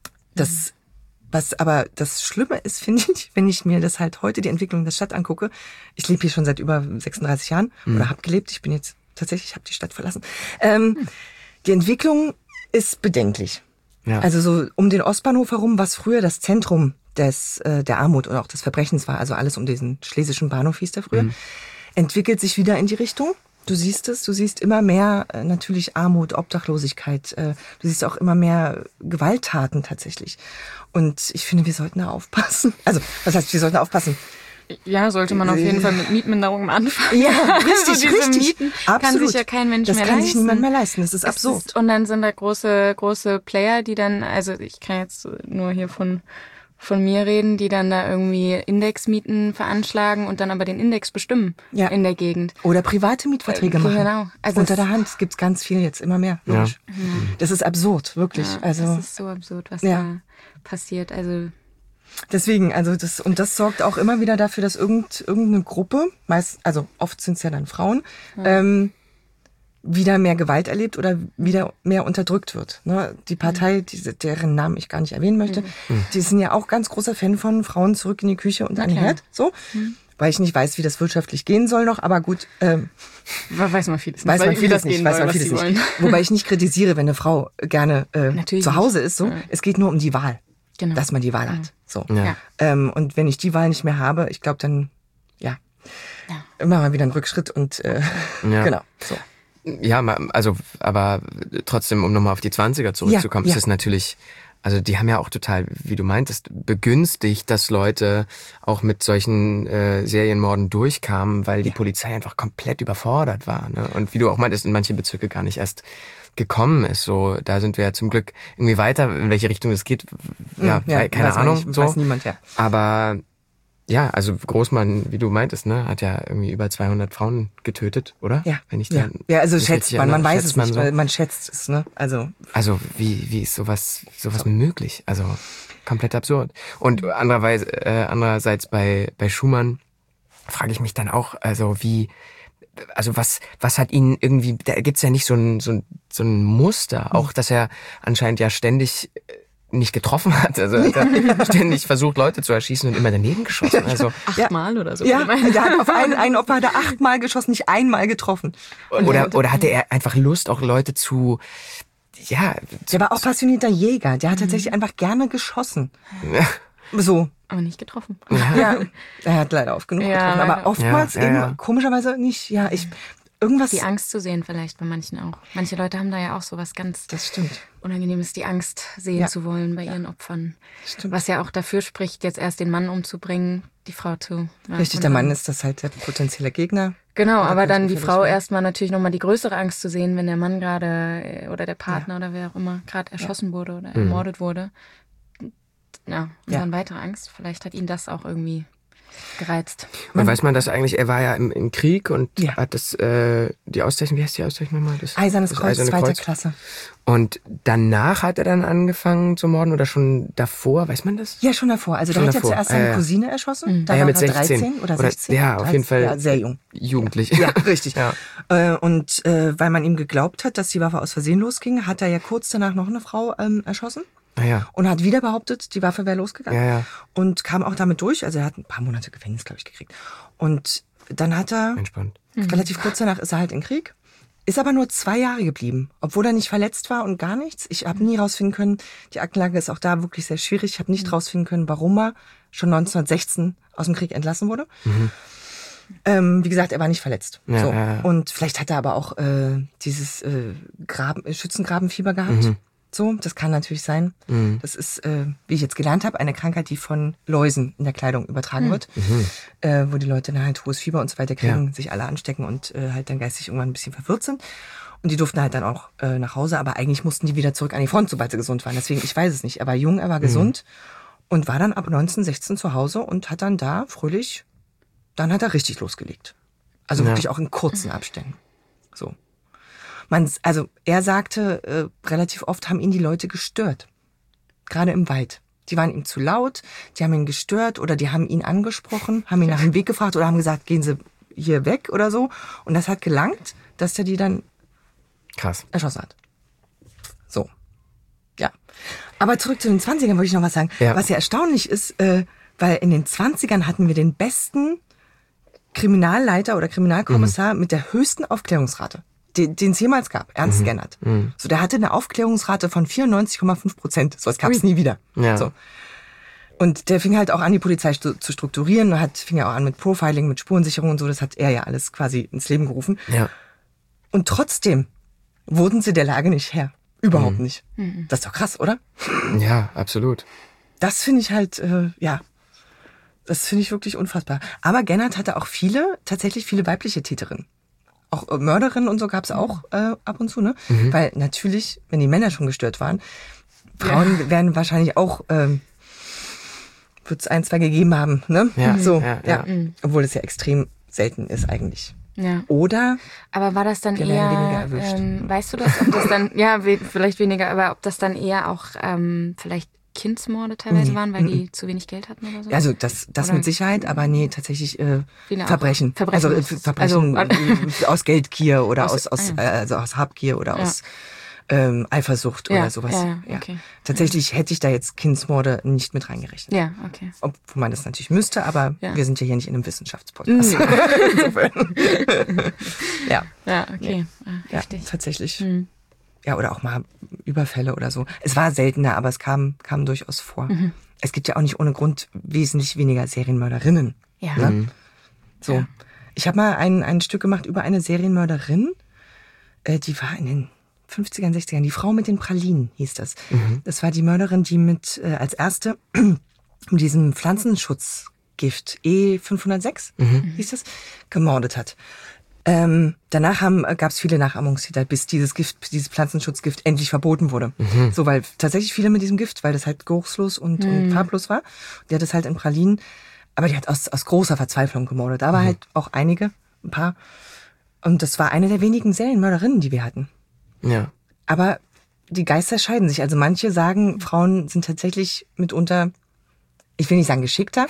Das Was aber das Schlimme ist, finde ich, wenn ich mir das halt heute, die Entwicklung der Stadt angucke. Ich lebe hier schon seit über sechsunddreißig Jahren mhm. oder habe gelebt. Ich bin jetzt tatsächlich, ich habe die Stadt verlassen. Ähm, mhm. Die Entwicklung ist bedenklich. Ja. Also so um den Ostbahnhof herum, was früher das Zentrum des äh, der Armut und auch des Verbrechens war, also alles um diesen schlesischen Bahnhof hieß der früher, mhm. entwickelt sich wieder in die Richtung. Du siehst es, du siehst immer mehr äh, natürlich Armut, Obdachlosigkeit, äh, du siehst auch immer mehr Gewalttaten tatsächlich. Und ich finde, wir sollten da aufpassen. Also, was heißt, wir sollten da aufpassen? Ja, sollte man auf jeden Fall mit Mietminderungen anfangen. Ja, richtig, also diese richtig. Mieten Absolut. kann sich ja kein Mensch das mehr leisten. Das kann leisten. sich niemand mehr leisten, das ist absurd. Ist, und dann sind da große, große Player, die dann, also ich kann jetzt nur hier von von mir reden, die dann da irgendwie Indexmieten veranschlagen und dann aber den Index bestimmen ja. in der Gegend. Oder private Mietverträge äh, machen. Genau. Also unter der Hand gibt's ganz viel jetzt, immer mehr. Ja. Mhm. Das ist absurd, wirklich. Ja, also das ist so absurd, was ja. da passiert. Also deswegen, also das, und das sorgt auch immer wieder dafür, dass irgend, irgendeine Gruppe, meist, also oft sind es ja dann Frauen, ja. ähm, wieder mehr Gewalt erlebt oder wieder mehr unterdrückt wird. Ne? Die Partei, die, deren Namen ich gar nicht erwähnen möchte, mhm. die sind ja auch ganz großer Fan von Frauen zurück in die Küche und an den Herd. So. Mhm. Weil ich nicht weiß, wie das wirtschaftlich gehen soll noch, aber gut. Ähm, weiß man vieles nicht. Weiß man vieles nicht. Weiß man vieles nicht. Wobei ich nicht kritisiere, wenn eine Frau gerne äh, zu Hause ist. So, ja. Es geht nur um die Wahl, genau. dass man die Wahl hat. So. Ja. Ähm, und wenn ich die Wahl nicht mehr habe, ich glaube, dann ja, ja. machen wir wieder einen Rückschritt und äh, ja. genau. So. Ja, also, aber trotzdem, um nochmal auf die Zwanziger zurückzukommen, ja, ja. ist es natürlich, also die haben ja auch total, wie du meintest, begünstigt, dass Leute auch mit solchen äh, Serienmorden durchkamen, weil die ja. Polizei einfach komplett überfordert war. Ne? Und wie du auch meintest, in manche Bezirke gar nicht erst gekommen ist. So, da sind wir ja zum Glück irgendwie weiter, in welche Richtung es geht. Ja, ja keine weiß Ahnung. Nicht, so. Weiß niemand, ja. Aber ja, also Großmann, wie du meintest, ne, hat ja irgendwie über zweihundert Frauen getötet, oder? Ja. Wenn ich ja. ja, also schätzt man, man weiß es man nicht, so. weil man schätzt es, ne? Also also wie wie ist sowas sowas so. möglich? Also komplett absurd. Und andererseits äh, andererseits bei bei Schumann frage ich mich dann auch, also wie also was was hat ihn irgendwie, da gibt's ja nicht so ein so ein so ein Muster, auch dass er anscheinend ja ständig nicht getroffen hat. Also er hat ständig versucht, Leute zu erschießen und immer daneben geschossen. Also achtmal oder so. Ja, er hat auf einen, einen Opfer hat er achtmal geschossen, nicht einmal getroffen. Oder, oder hatte er einfach Lust, auch Leute zu, ja. Der war auch passionierter Jäger. Der hat tatsächlich einfach gerne geschossen. Ja. So. Aber nicht getroffen. Ja, ja, er hat leider oft genug Ja, getroffen. Aber oftmals ja, ja, eben ja. komischerweise nicht. Ja, ich irgendwas. Die Angst zu sehen vielleicht bei manchen auch. Manche Leute haben da ja auch so was ganz Das stimmt. Unangenehmes, die Angst sehen Ja. zu wollen bei ihren Opfern. Stimmt. Was ja auch dafür spricht, jetzt erst den Mann umzubringen, die Frau zu. Ja, Richtig, und der Mann dann- ist das halt der potenzielle Gegner. Genau, Oder aber kann dann es die gefährlich Frau werden. erstmal natürlich nochmal die größere Angst zu sehen, wenn der Mann gerade äh, oder der Partner oder wer auch immer gerade erschossen wurde oder ermordet wurde. Ja, und Ja. dann weitere Angst. Vielleicht hat ihn das auch irgendwie gereizt. Und weiß man das eigentlich, er war ja im, im Krieg und Ja. hat das, äh, die Auszeichnung, wie heißt die Auszeichnung nochmal? Das, Eisernes das Kreuz, Eiserne zweiter Kreuz. Klasse. Und danach hat er dann angefangen zu morden oder schon davor, weiß man das? Ja, schon davor. Also Schon der hat davor. ja zuerst seine Ah, ja. Cousine erschossen. Da Ah, ja, war mit er sechzehn. dreizehn oder Oder- sechzehn. ja, auf jeden Fall. Ja, sehr jung. Jugendlich. Ja, richtig. Ja. Äh, und äh, weil man ihm geglaubt hat, dass die Waffe aus Versehen losging, hat er ja kurz danach noch eine Frau ähm, erschossen. Ah, ja. Und hat wieder behauptet, die Waffe wäre losgegangen. Ja, ja. Und kam auch damit durch. Also er hat ein paar Monate Gefängnis, glaube ich, gekriegt. Und dann hat er, Entspannt. relativ kurz danach ist er halt in Krieg. Ist aber nur zwei Jahre geblieben, obwohl er nicht verletzt war und gar nichts. Ich habe nie rausfinden können, die Aktenlage ist auch da wirklich sehr schwierig. Ich habe nicht rausfinden können, warum er schon neunzehnhundertsechzehn aus dem Krieg entlassen wurde. Mhm. Ähm, wie gesagt, er war nicht verletzt. Ja, so. ja, ja. Und vielleicht hat er aber auch äh, dieses äh, Graben, äh, Schützengrabenfieber gehabt. Mhm. So, das kann natürlich sein. Mhm. Das ist, äh, wie ich jetzt gelernt habe, eine Krankheit, die von Läusen in der Kleidung übertragen wird, Mhm. äh, wo die Leute dann halt hohes Fieber und so weiter kriegen, Ja. sich alle anstecken und äh, halt dann geistig irgendwann ein bisschen verwirrt sind. Und die durften halt dann auch äh, nach Hause, aber eigentlich mussten die wieder zurück an die Front, sobald sie gesund waren. Deswegen, ich weiß es nicht. Er war jung, er war gesund und war dann ab neunzehnhundertsechzehn zu Hause und hat dann da fröhlich, dann hat er richtig losgelegt. Also Ja. wirklich auch in kurzen Abständen. So. Man, also er sagte, äh, relativ oft haben ihn die Leute gestört. Gerade im Wald. Die waren ihm zu laut, die haben ihn gestört oder die haben ihn angesprochen, haben ihn nach dem Weg gefragt oder haben gesagt, gehen Sie hier weg oder so. Und das hat gelangt, dass er die dann Krass. erschossen hat. So. Ja. Aber zurück zu den zwanzigern wollte ich noch was sagen. Ja. Was ja erstaunlich ist, äh, weil in den zwanzigern hatten wir den besten Kriminalleiter oder Kriminalkommissar mit der höchsten Aufklärungsrate, den den es jemals gab, Ernst Gennert. So, der hatte eine Aufklärungsrate von vierundneunzig Komma fünf Prozent. So, das gab es nie wieder. Ja. So. Und der fing halt auch an, die Polizei stu- zu strukturieren, hat, fing ja auch an mit Profiling, mit Spurensicherung und so. Das hat er ja alles quasi ins Leben gerufen. Ja. Und trotzdem wurden sie der Lage nicht Herr. Überhaupt nicht. Das ist doch krass, oder? Ja, absolut. Das finde ich halt, äh, ja, das finde ich wirklich unfassbar. Aber Gennert hatte auch viele, tatsächlich viele weibliche Täterinnen. Auch äh, Mörderinnen und so gab es auch äh, ab und zu, ne? Weil natürlich, wenn die Männer schon gestört waren, Frauen Ja. werden wahrscheinlich auch, ähm, wird es ein, zwei gegeben haben, ne? Ja, So, ja, ja. ja. Obwohl es ja extrem selten ist eigentlich. Ja. Oder Aber war das dann Wir werden weniger eher, erwischt. ähm, weißt du das, ob das dann, ja, we- vielleicht weniger, aber ob das dann eher auch ähm, vielleicht Kindsmorde teilweise Nee. waren, weil die zu wenig Geld hatten oder so? Also das, das Oder- mit Sicherheit, aber nee, tatsächlich äh, Viele auch. Verbrechen. Verbrechen. Also äh, Verbrechen Also- äh, aus Geldgier oder Aus- aus, aus, ah, äh, also aus Habgier oder aus ähm, Eifersucht Ja, oder sowas. ja, ja, okay. Tatsächlich hätte ich da jetzt Kindsmorde nicht mit reingerechnet. Ja, okay. Obwohl man das natürlich müsste, aber Ja. wir sind ja hier nicht in einem Wissenschaftspodcast. Insofern. ja, Ja, okay. Ah, ja, heftig. tatsächlich. Mhm. Ja, oder auch mal Überfälle oder so. Es war seltener, aber es kam, kam durchaus vor. Mhm. Es gibt ja auch nicht ohne Grund wesentlich weniger Serienmörderinnen. Ja. Ne? So. Ja. Ich habe mal ein, ein Stück gemacht über eine Serienmörderin. Äh, die war in den fünfzigern, sechzigern. Die Frau mit den Pralinen hieß das. Das war die Mörderin, die mit äh, als erste mit diesem Pflanzenschutzgift E fünfhundertsechs hieß das, gemordet hat. Ähm, danach haben, gab es viele Nachahmungstäter, bis dieses Gift, dieses Pflanzenschutzgift endlich verboten wurde. So, weil tatsächlich viele mit diesem Gift, weil das halt geruchslos und, und farblos war. Die hat es halt in Pralinen, aber die hat aus, aus großer Verzweiflung gemordet. Da war halt auch einige, ein paar. Und das war eine der wenigen Serienmörderinnen, die wir hatten. Ja. Aber die Geister scheiden sich. Also manche sagen, Frauen sind tatsächlich mitunter, ich will nicht sagen geschickter,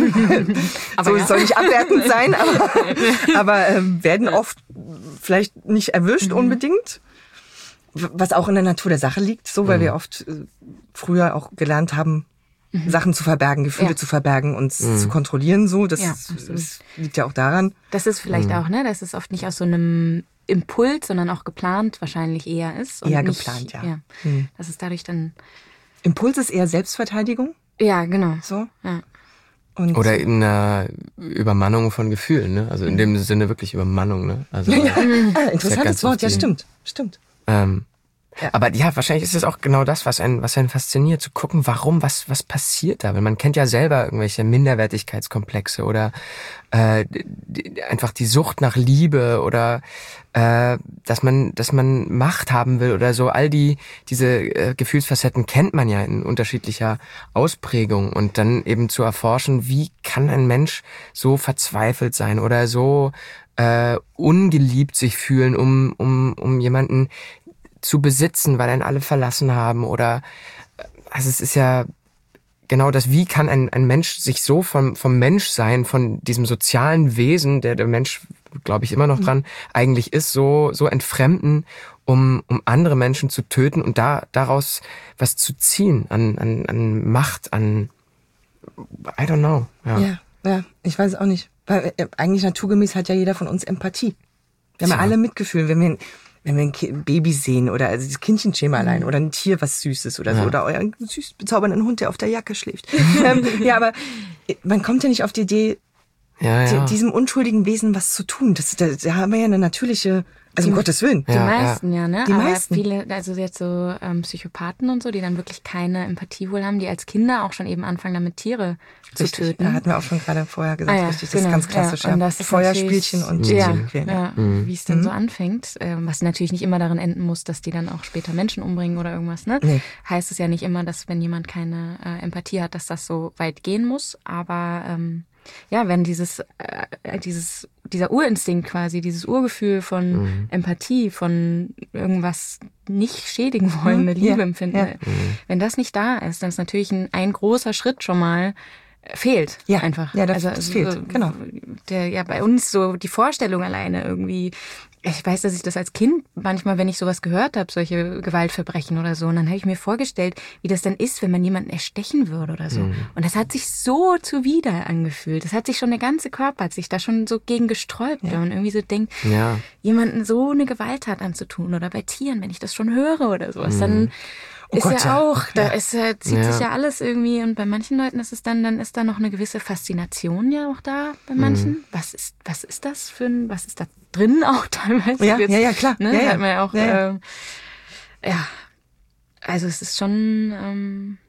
Aber so ja. soll nicht abwertend sein, aber, aber ähm, werden oft vielleicht nicht erwischt unbedingt. W- Was auch in der Natur der Sache liegt, so, weil wir oft äh, früher auch gelernt haben, Sachen zu verbergen, Gefühle Ja. zu verbergen und zu kontrollieren, so. Das, Ja, ist- absolut. das liegt ja auch daran. Das ist vielleicht auch, ne? Das ist oft nicht aus so einem Impuls, sondern auch geplant wahrscheinlich eher ist. Und Eher nicht, geplant, ja. ja. Hm. Dass es dadurch dann, Impuls ist eher Selbstverteidigung. Ja, genau. So. Ja. Und Oder in einer Übermannung von Gefühlen, ne? Also in dem Sinne wirklich Übermannung, ne? Also ja, ah, ganz interessantes Wort, ja oft die- stimmt, stimmt. Ähm, Ja. Aber ja, wahrscheinlich ist es auch genau das, was einen, was einen fasziniert, zu gucken, warum, was, was passiert da. Weil man kennt ja selber irgendwelche Minderwertigkeitskomplexe oder äh, die, einfach die Sucht nach Liebe oder äh, dass man, dass man Macht haben will oder so. All die diese äh, Gefühlsfacetten kennt man ja in unterschiedlicher Ausprägung und dann eben zu erforschen, wie kann ein Mensch so verzweifelt sein oder so äh, ungeliebt sich fühlen, um, um, um jemanden zu besitzen, weil einen alle verlassen haben oder, also es ist ja genau das, wie kann ein, ein Mensch sich so vom, vom Menschsein, von diesem sozialen Wesen, der der Mensch, glaube ich, immer noch dran, eigentlich ist, so, so entfremden, um, um andere Menschen zu töten und da, daraus was zu ziehen an, an, an Macht, an, I don't know. Ja. Ja, ja, ich weiß es auch nicht. Weil äh, eigentlich naturgemäß hat ja jeder von uns Empathie. Wir haben ja Tja. alle Mitgefühl, wenn wir ein, wenn wir ein Ki- Baby sehen oder also das Kindchenschema allein oder ein Tier, was Süßes oder so, Ja. oder euren süß bezaubernden Hund, der auf der Jacke schläft. ähm, ja, aber äh, man kommt ja nicht auf die Idee, Ja, ja. di- diesem unschuldigen Wesen was zu tun. Das, da, da haben wir ja eine natürliche, also um Gottes Willen. Die Ja, meisten ja, ne? Die Aber meisten. viele, also jetzt so ähm, Psychopathen und so, die dann wirklich keine Empathie wohl haben, die als Kinder auch schon eben anfangen, damit Tiere zu Richtig, töten. da hatten wir auch schon gerade vorher gesagt, Ah ja, richtig, das genau, ist ganz klassisch. ja. Ja. Und das ist Feuerspielchen und natürlich- ja, Tiere quälen. ja, wie es dann so anfängt, ähm, was natürlich nicht immer darin enden muss, dass die dann auch später Menschen umbringen oder irgendwas, ne? Nee. Heißt es ja nicht immer, dass wenn jemand keine äh, Empathie hat, dass das so weit gehen muss, aber ähm, ja, wenn dieses, äh, dieses, dieser Urinstinkt quasi, dieses Urgefühl von Mhm. Empathie, von irgendwas nicht schädigen wollen, eine Liebe Ja, empfinden, ja. wenn das nicht da ist, dann ist natürlich ein, ein großer Schritt schon mal äh, fehlt. Ja, einfach. ja, das- also, das also, fehlt, so, genau. Der, ja, bei uns so die Vorstellung alleine irgendwie, ich weiß, dass ich das als Kind manchmal, wenn ich sowas gehört habe, solche Gewaltverbrechen oder so, und dann habe ich mir vorgestellt, wie das dann ist, wenn man jemanden erstechen würde oder so. Und das hat sich so zuwider angefühlt. Das hat sich schon, der ganze Körper hat sich da schon so gegen gesträubt. Wenn man irgendwie so denkt, Ja. jemanden so eine Gewalttat anzutun oder bei Tieren, wenn ich das schon höre oder sowas, dann ist Gott, ja ja. auch, da ist ja, zieht Ja. sich ja alles irgendwie, und bei manchen Leuten ist es dann, dann ist da noch eine gewisse Faszination ja auch da bei manchen. Was ist, was ist das für ein, was ist da drin auch teilweise? Ja, Jetzt, ja, ja, klar. Ne, Ja, ja. hat man ja auch, Ja, ja. ähm, ja, also es ist schon, ähm,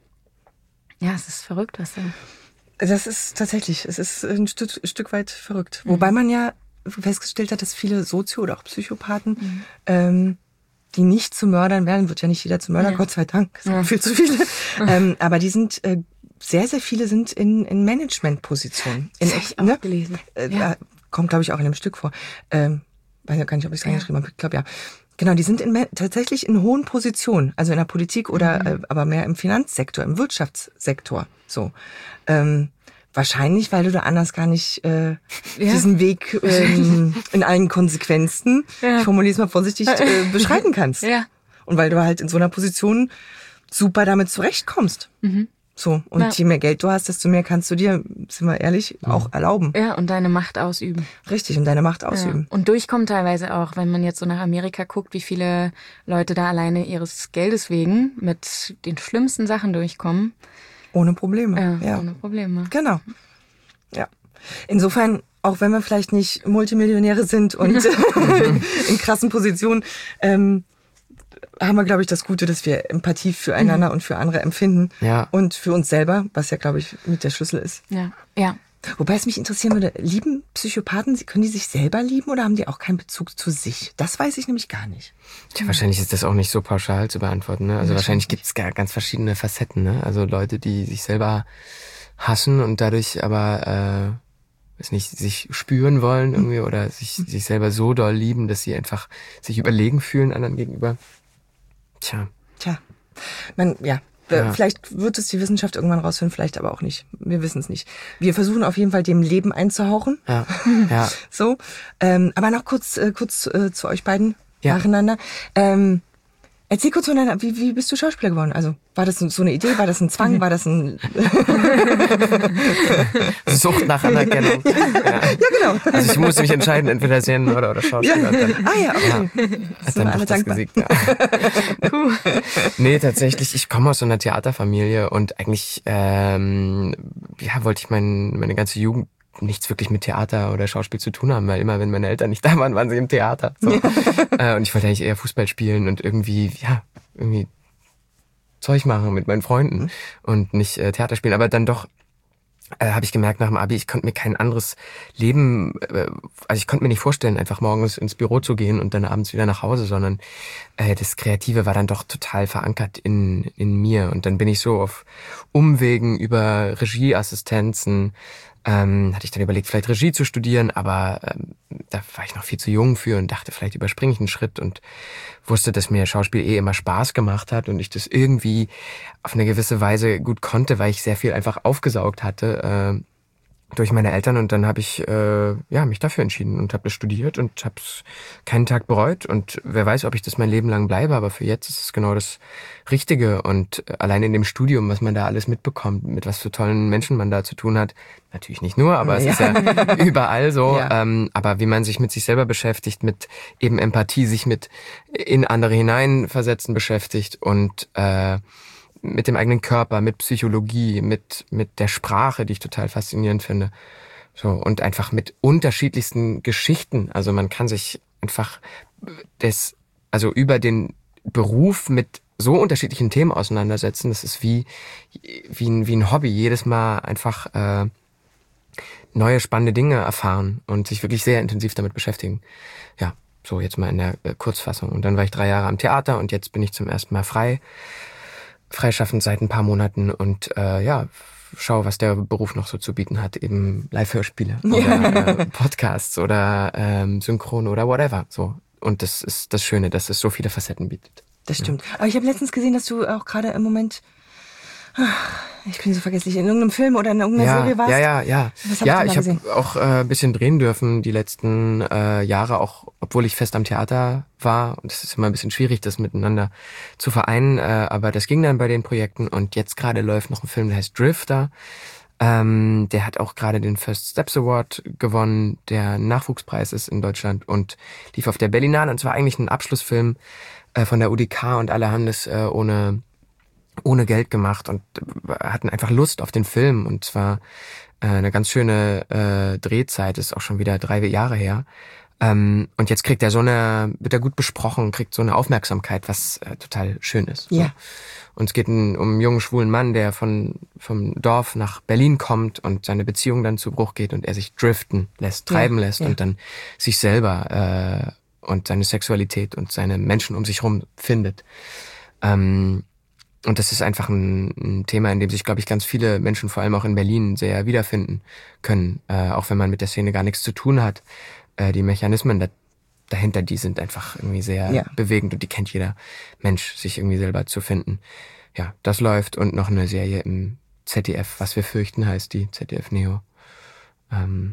ja, es ist verrückt, was da. Das ist tatsächlich, es ist ein Stück, Stück weit verrückt. Mhm. Wobei man ja festgestellt hat, dass viele Sozio- oder auch Psychopathen, Mhm. ähm, die nicht zu Mördern werden, wird ja nicht jeder zu Mördern, Ja. Gott sei Dank, es gibt viel zu viele. ähm, aber die sind, äh, sehr, sehr viele sind in, in Managementpositionen. In, Das hab ich auch gelesen. Äh, Ja. äh, kommt, glaube ich, auch in dem Stück vor. Ähm, weiß ja gar nicht, ob ich es reingeschrieben habe. Ich glaube, ja. Genau, die sind in, Ma- tatsächlich in hohen Positionen, also in der Politik oder äh, aber mehr im Finanzsektor, im Wirtschaftssektor. So. Ähm, wahrscheinlich, weil du da anders gar nicht äh, Ja. diesen Weg ähm, in allen Konsequenzen, Ja. ich formuliere es mal vorsichtig, äh, beschreiten kannst. Ja. Und weil du halt in so einer Position super damit zurechtkommst. So. Und Ja. je mehr Geld du hast, desto mehr kannst du dir, sind wir ehrlich, auch erlauben. Ja, und deine Macht ausüben. Richtig, und deine Macht Ja. ausüben. Und durchkommen teilweise auch, wenn man jetzt so nach Amerika guckt, wie viele Leute da alleine ihres Geldes wegen mit den schlimmsten Sachen durchkommen. Ohne Probleme. Ja, Ja. ohne Probleme. Genau. Ja. Insofern, auch wenn wir vielleicht nicht Multimillionäre sind und in krassen Positionen, ähm, haben wir, glaube ich, das Gute, dass wir Empathie füreinander und für andere empfinden. Ja. Und für uns selber, was ja, glaube ich, mit der Schlüssel ist. Ja, ja. Wobei es mich interessieren würde, lieben Psychopathen, können die sich selber lieben oder haben die auch keinen Bezug zu sich? Das weiß ich nämlich gar nicht. Tja, wahrscheinlich ist das auch nicht so pauschal zu beantworten. Ne? Also wahrscheinlich gibt es ganz verschiedene Facetten. Ne? Also Leute, die sich selber hassen und dadurch aber, äh, weiß nicht, sich spüren wollen irgendwie oder sich, sich selber so doll lieben, dass sie einfach sich überlegen fühlen anderen gegenüber. Tja. Tja, man, ja. Äh, Ja. Vielleicht wird es die Wissenschaft irgendwann rausfinden, vielleicht aber auch nicht. Wir wissen es nicht. Wir versuchen auf jeden Fall, dem Leben einzuhauchen. Ja. Ja. So, ähm, aber noch kurz, äh, kurz äh, zu euch beiden Ja. nacheinander. Ähm, Erzähl kurz von deiner, wie, wie bist du Schauspieler geworden? Also, war das so eine Idee? War das ein Zwang? War das ein... Sucht nach Anerkennung. Ja. ja, genau. Also ich musste mich entscheiden, entweder Serienmörder oder Schauspieler. Ja. Dann, ah ja, okay. Ja, hat dann doch das gesiegt. Ja. Puh. Nee, tatsächlich, ich komme aus so einer Theaterfamilie und eigentlich ähm, ja, wollte ich mein, meine ganze Jugend nichts wirklich mit Theater oder Schauspiel zu tun haben, weil immer, wenn meine Eltern nicht da waren, waren sie im Theater. So. äh, und ich wollte eigentlich eher Fußball spielen und irgendwie, ja, irgendwie Zeug machen mit meinen Freunden mhm. und nicht äh, Theater spielen. Aber dann doch äh, habe ich gemerkt nach dem Abi, ich konnte mir kein anderes Leben, äh, also ich konnte mir nicht vorstellen, einfach morgens ins Büro zu gehen und dann abends wieder nach Hause, sondern äh, das Kreative war dann doch total verankert in in mir. Und dann bin ich so auf Umwegen über Regieassistenzen, Ähm, hatte ich dann überlegt, vielleicht Regie zu studieren, aber ähm, da war ich noch viel zu jung für und dachte, vielleicht überspringe ich einen Schritt und wusste, dass mir Schauspiel eh immer Spaß gemacht hat und ich das irgendwie auf eine gewisse Weise gut konnte, weil ich sehr viel einfach aufgesaugt hatte äh, durch meine Eltern. Und dann habe ich äh, ja mich dafür entschieden und habe das studiert und habe es keinen Tag bereut. Und wer weiß, ob ich das mein Leben lang bleibe, aber für jetzt ist es genau das Richtige. Und allein in dem Studium, was man da alles mitbekommt, mit was für tollen Menschen man da zu tun hat, natürlich nicht nur, aber es ja. ist ja überall so. Ja. Ähm, aber wie man sich mit sich selber beschäftigt, mit eben Empathie, sich mit in andere hineinversetzen beschäftigt und äh, mit dem eigenen Körper, mit Psychologie, mit mit der Sprache, die ich total faszinierend finde. So, und einfach mit unterschiedlichsten Geschichten. Also man kann sich einfach das, also über den Beruf mit so unterschiedlichen Themen auseinandersetzen. Das ist wie wie ein, wie ein Hobby. Jedes Mal einfach äh, neue spannende Dinge erfahren und sich wirklich sehr intensiv damit beschäftigen. Ja, so jetzt mal in der äh, Kurzfassung. Und dann war ich drei Jahre am Theater und jetzt bin ich zum ersten Mal frei. freischaffend seit ein paar Monaten und äh, ja, schau, was der Beruf noch so zu bieten hat, eben Live-Hörspiele oder äh, Podcasts oder ähm, Synchron oder whatever. So. Und das ist das Schöne, dass es so viele Facetten bietet. Das stimmt. Ja. Aber ich habe letztens gesehen, dass du auch gerade im Moment, ich bin so vergesslich, in irgendeinem Film oder in irgendeiner ja, Serie warst. Ja, ja, ja. Was ja, ich habe auch äh, ein bisschen drehen dürfen die letzten äh, Jahre, auch obwohl ich fest am Theater war. Und es ist immer ein bisschen schwierig, das miteinander zu vereinen. Äh, aber das ging dann bei den Projekten. Und jetzt gerade läuft noch ein Film, der heißt Drifter. Ähm, der hat auch gerade den First Steps Award gewonnen, der ein Nachwuchspreis ist in Deutschland und lief auf der Berlinale. Und zwar eigentlich ein Abschlussfilm äh, von der U D K und alle haben das äh, ohne ohne Geld gemacht und hatten einfach Lust auf den Film. Und zwar äh, eine ganz schöne äh, Drehzeit, ist auch schon wieder drei Jahre her. Ähm, und jetzt kriegt er so eine, wird er gut besprochen, kriegt so eine Aufmerksamkeit, was äh, total schön ist. So. Ja. Und es geht ein, um einen jungen, schwulen Mann, der von vom Dorf nach Berlin kommt und seine Beziehung dann zu Bruch geht und er sich driften lässt, treiben ja, lässt ja. und dann sich selber äh, und seine Sexualität und seine Menschen um sich rum findet. Ähm, Und das ist einfach ein, ein Thema, in dem sich, glaube ich, ganz viele Menschen, vor allem auch in Berlin, sehr wiederfinden können. Äh, auch wenn man mit der Szene gar nichts zu tun hat. Äh, die Mechanismen da, dahinter, die sind einfach irgendwie sehr ja. bewegend und die kennt jeder Mensch, sich irgendwie selber zu finden. Ja, das läuft und noch eine Serie im Z D F, Was wir fürchten heißt die, Z D F Neo. Ähm,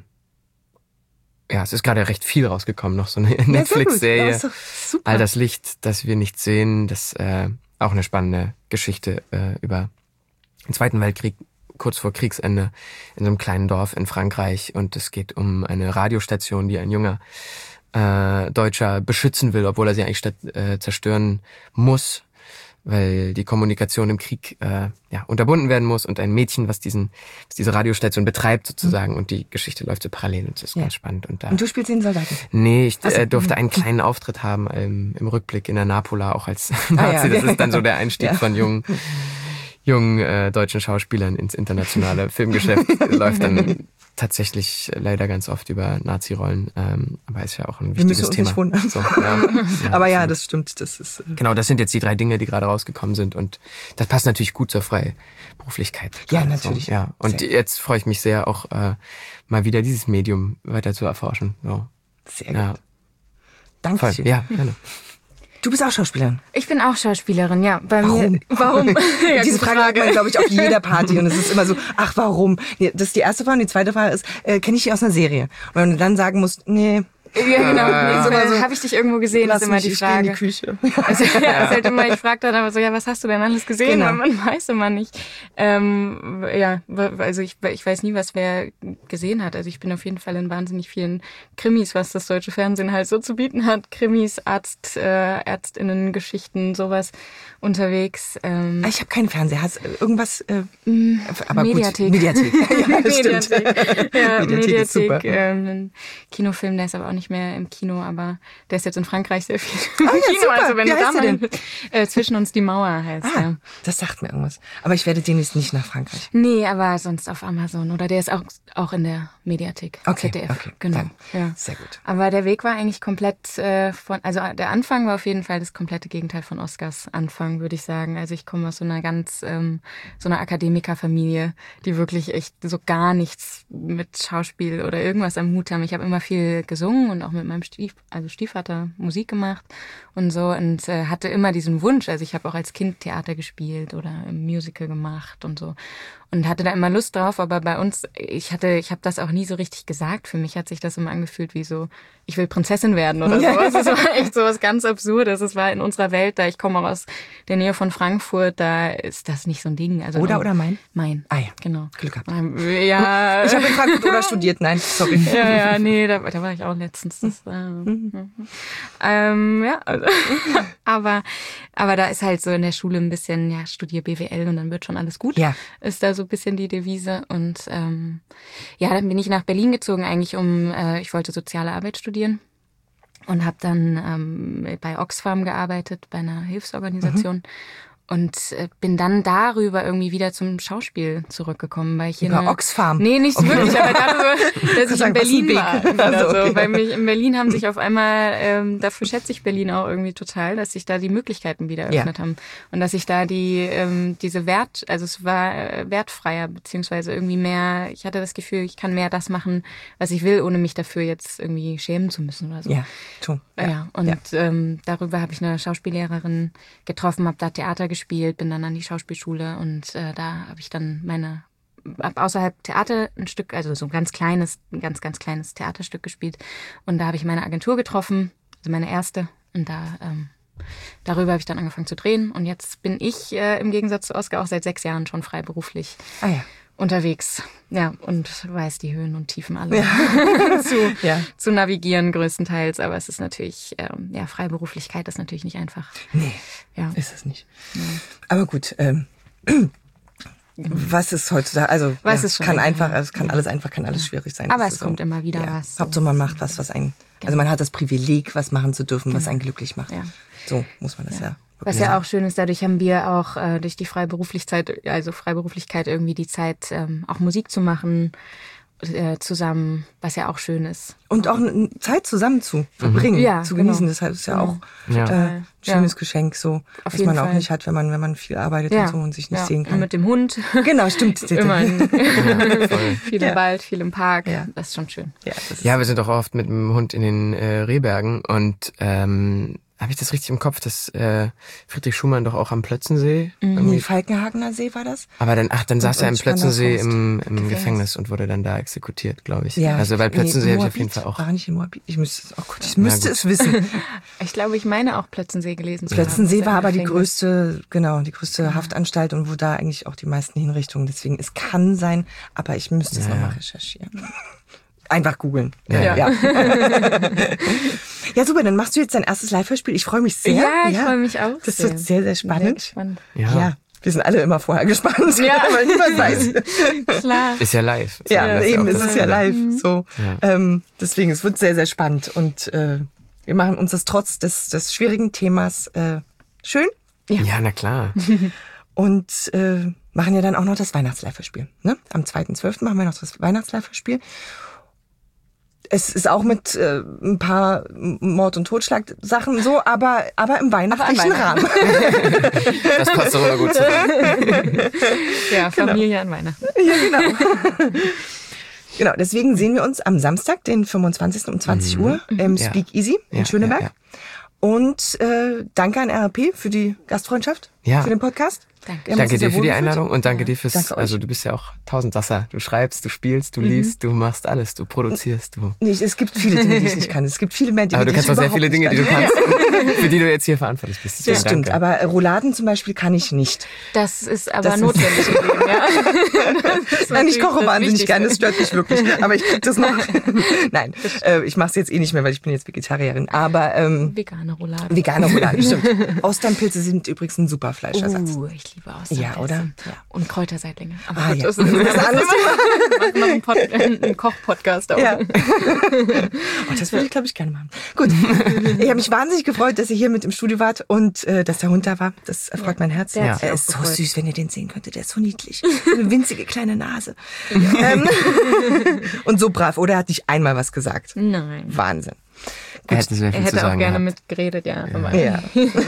ja, es ist gerade recht viel rausgekommen, noch so eine ja, Netflix-Serie. Ja, super. All das Licht, das wir nicht sehen, das äh, auch eine spannende Geschichte äh, über den Zweiten Weltkrieg, kurz vor Kriegsende, in so einem kleinen Dorf in Frankreich. Und es geht um eine Radiostation, die ein junger äh, Deutscher beschützen will, obwohl er sie eigentlich statt, äh, zerstören muss, weil die Kommunikation im Krieg äh, ja unterbunden werden muss. Und ein Mädchen, was diesen was diese Radiostation betreibt sozusagen. Mhm. Und die Geschichte läuft so parallel und das ist ja. ganz spannend. Und, da, und du spielst den Soldaten? Nee, ich äh, durfte einen kleinen Auftritt haben ähm, im Rückblick in der Napola, auch als Nazi. Ah, ja. Das ist dann so der Einstieg ja. von jungen jungen äh, deutschen Schauspielern ins internationale Filmgeschäft. Läuft dann tatsächlich leider ganz oft über Nazi-Rollen, ähm, aber ist ja auch ein wichtiges Wir müssen Thema. Uns nicht wundern. So, ja, ja, aber ja, das stimmt. Das ist äh genau, das sind jetzt die drei Dinge, die gerade rausgekommen sind und das passt natürlich gut zur Freiberuflichkeit. Ja, natürlich. So, ja, und sehr jetzt freue ich mich sehr, auch äh, mal wieder dieses Medium weiter zu erforschen. So. Sehr gut. Ja. Danke. Voll. Ja, gerne. Du bist auch Schauspielerin. Ich bin auch Schauspielerin, ja. Bei warum? Mir, warum? ja, Diese Frage hat man, glaube ich, auf jeder Party und es ist immer so, ach, warum? Das ist die erste Frage und die zweite Frage ist, äh, kenne ich die aus einer Serie? Und wenn du dann sagen musst, nee, Ja, genau. Äh, So, habe ich dich irgendwo gesehen, Lass ist immer mich, die ich stehe in Frage. die Küche. Also, ja, ist halt immer, ich frage dann aber so, ja, was hast du denn alles gesehen? Genau. Weil man weiß immer nicht. Ähm, ja, also ich, ich weiß nie, was wer gesehen hat. Also ich bin auf jeden Fall in wahnsinnig vielen Krimis, was das deutsche Fernsehen halt so zu bieten hat. Krimis, Arzt, äh, Ärztinnen-Geschichten, sowas unterwegs. Ähm, Ich habe keinen Fernseher. Hast irgendwas? Äh, aber Mediathek. Gut, Mediathek. Ja, das stimmt. Mediathek. Ja, Mediathek Mediathek. ist super. Ähm, ein Kinofilm, der ist aber auch nicht mehr im Kino, aber der ist jetzt in Frankreich sehr viel im Ah, ja, Kino. super. Also wenn Wie du da heißt der mal denn? äh, zwischen uns die Mauer heißt Ah, der. das sagt mir irgendwas. Aber ich werde demnächst nicht nach Frankreich. Nee, aber sonst auf Amazon oder der ist auch auch in der Mediathek. Okay, Z D F. okay, Genau. dann. Ja. Sehr gut. Aber der Weg war eigentlich komplett äh, von, also der Anfang war auf jeden Fall das komplette Gegenteil von Oscars Anfang, würde ich sagen. Also ich komme aus so einer ganz, ähm, so einer Akademikerfamilie, die wirklich echt so gar nichts mit Schauspiel oder irgendwas am Hut haben. Ich habe immer viel gesungen und auch mit meinem Stief, also Stiefvater Musik gemacht und so und äh, hatte immer diesen Wunsch. Also ich habe auch als Kind Theater gespielt oder im Musical gemacht und so. Und hatte da immer Lust drauf, aber bei uns, ich hatte, ich habe das auch nie so richtig gesagt. Für mich hat sich das immer angefühlt wie so, ich will Prinzessin werden oder so. Also es war echt so was ganz Absurdes. Es war in unserer Welt, da ich komme auch aus der Nähe von Frankfurt, da ist das nicht so ein Ding. Also Oder oder Main? Main. Ah ja, Genau. Glück gehabt. Ähm, Ja. Ich habe in Frankfurt oder studiert. Nein, sorry. Ja, ja, nee, da, da war ich auch letztens. Das, äh, mhm. ähm, ja, also, aber, aber da ist halt so in der Schule ein bisschen, ja, studier B W L und dann wird schon alles gut. Ja. Ist da so ein bisschen die Devise. Und ähm, ja, dann bin ich nach Berlin gezogen, eigentlich um, äh, ich wollte soziale Arbeit studieren und habe dann ähm, bei Oxfam gearbeitet, bei einer Hilfsorganisation. Mhm. Und äh, bin dann darüber irgendwie wieder zum Schauspiel zurückgekommen, weil ich hier Über eine, Oxfam? Nee, nicht Okay. wirklich, aber darüber, dass ich sagen, in Berlin was ein war. Weg. Also, Also, okay. weil mich in Berlin haben sich auf einmal, ähm, dafür schätze ich Berlin auch irgendwie total, dass sich da die Möglichkeiten wieder eröffnet ja. haben. Und dass ich da die, ähm, diese Wert, also es war äh, wertfreier, beziehungsweise irgendwie mehr, ich hatte das Gefühl, ich kann mehr das machen, was ich will, ohne mich dafür jetzt irgendwie schämen zu müssen oder so. Ja, tu. Ja, ja. Und ja. Ähm, darüber habe ich eine Schauspiellehrerin getroffen, habe da Theater gespielt, bin dann an die Schauspielschule und äh, da habe ich dann meine, hab außerhalb Theater ein Stück, also so ein ganz kleines, ein ganz, ganz kleines Theaterstück gespielt und da habe ich meine Agentur getroffen, also meine erste und da, ähm, darüber habe ich dann angefangen zu drehen und jetzt bin ich äh, im Gegensatz zu Oskar auch seit sechs Jahren schon freiberuflich ah, ja. unterwegs, ja, und weiß die Höhen und Tiefen alle ja. zu, ja. zu navigieren größtenteils, aber es ist natürlich, ähm, ja, Freiberuflichkeit ist natürlich nicht einfach. Nee, ja. ist es nicht. Ja. Aber gut, ähm, was ist heutzutage, also was ja, ist schon kann wieder, einfach, ja. also es kann alles einfach, kann alles schwierig sein. Aber das es so, kommt immer wieder ja. was. Hauptsache man macht was, was einen, genau. also man hat das Privileg, was machen zu dürfen, genau. was einen glücklich macht. Ja. So muss man das ja. ja Was ja auch schön ist, dadurch haben wir auch äh, durch die Freiberuflichkeit, also Freiberuflichkeit irgendwie die Zeit, ähm, auch Musik zu machen äh, zusammen, was ja auch schön ist. Und auch eine Zeit zusammen zu verbringen, mhm. ja, zu genießen. Genau. Das ist ja genau. auch ja. äh, ein schönes ja. Geschenk, so Auf was man Fall. auch nicht hat, wenn man wenn man viel arbeitet ja. und so und sich nicht ja. sehen kann. Und mit dem Hund. Genau, stimmt. Immer in, ja, viel im ja. Wald, viel im Park. Ja. Das ist schon schön. Ja, das ist ja, wir sind auch oft mit dem Hund in den äh, Rehbergen und ähm, habe ich das richtig im Kopf, dass äh, Friedrich Schumann doch auch am Plötzensee mhm. irgendwie... Falkenhagener See war das? Aber dann, ach, dann saß er im Plötzensee im, im Gefängnis. Gefängnis und wurde dann da exekutiert, glaube ich. Ja. Also weil Plötzensee nee, habe ich auf jeden Fall auch... War nicht in Moabit? Ich müsste, oh Gott, ich müsste es wissen. Ich glaube, ich meine auch Plötzensee gelesen zu Plötzensee haben. war aber die Gefängnis. größte, genau, die größte ja. Haftanstalt und wo da eigentlich auch die meisten Hinrichtungen. Deswegen, es kann sein, aber ich müsste es ja. nochmal recherchieren. Einfach googeln. Ja. Ja. Ja. Ja, super, dann machst du jetzt dein erstes Live-Hörspiel. Ich freue mich sehr. Ja, ich freue mich auch. Das sehr. wird sehr, sehr spannend. Sehr gespannt. Ja. ja. Wir sind alle immer vorher gespannt, ja. weil niemand weiß. Klar. Ist ja live. Ja, ja eben, ist es ist ja live. So, ja. ähm, deswegen, es wird sehr, sehr spannend und äh, wir machen uns das trotz des, des schwierigen Themas äh, schön. Ja. ja, na klar. Und äh, machen ja dann auch noch das Weihnachts-Live-Hörspiel. Ne? Am zweiten zwölften machen wir noch das Weihnachts-Live-Hörspiel. Es ist auch mit äh, ein paar Mord- und Totschlag-Sachen so, aber aber im weihnachtlichen aber Rahmen. Das passt doch immer gut zusammen. Ja, Familie genau. an Weihnachten. Ja, genau. Genau, deswegen sehen wir uns am Samstag, den fünfundzwanzigsten um zwanzig Uhr im ja. Speak Easy in ja, Schöneberg. Ja, ja. Und äh, danke an R H P für die Gastfreundschaft, ja. für den Podcast. Danke. Ja, danke dir für die Einladung und danke ja. dir fürs, danke also du bist ja auch Tausendsasser. Du schreibst, du spielst, du mhm. liest, du machst alles, du produzierst, du. Nee, es gibt viele Dinge, die ich nicht kann. Es gibt viele mehr Dinge, aber du die kannst ich auch sehr viele Dinge, die du kannst, für die du jetzt hier verantwortlich bist. Das ja. stimmt, aber Rouladen zum Beispiel kann ich nicht. Das ist aber das notwendig im Leben, ja. Nein, ich koche wahnsinnig gerne, das stört mich wirklich. Aber ich krieg das noch. Nein, äh, ich mache es jetzt eh nicht mehr, weil ich bin jetzt Vegetarierin. Aber ähm, vegane Rouladen. Vegane Rouladen, stimmt. Austernpilze sind übrigens ein super Fleischersatz. Uh, ich liebe Austernpilze. Ja, oder? Ja. Und Kräuterseitlinge. Aber ah, gut, ja. das ist ein anderes Thema. Wir machen noch einen, Pod, einen Koch-Podcast. Ja. Oh, das würde ich, glaube ich, gerne machen. Gut, ich habe mich wahnsinnig gefreut, dass ihr hier mit im Studio wart und äh, dass der Hund da war. Das erfreut ja. mein Herz. Ja. Er ist so gefreut. Süß, wenn ihr den sehen könntet. Der ist so niedlich. So eine winzige kleine Nase. Ja. Ähm, und so brav. Oder er hat nicht einmal was gesagt? Nein. Wahnsinn. Er hätte, sehr viel er hätte zu sagen auch gerne gehabt. mitgeredet, ja. Ja. ja.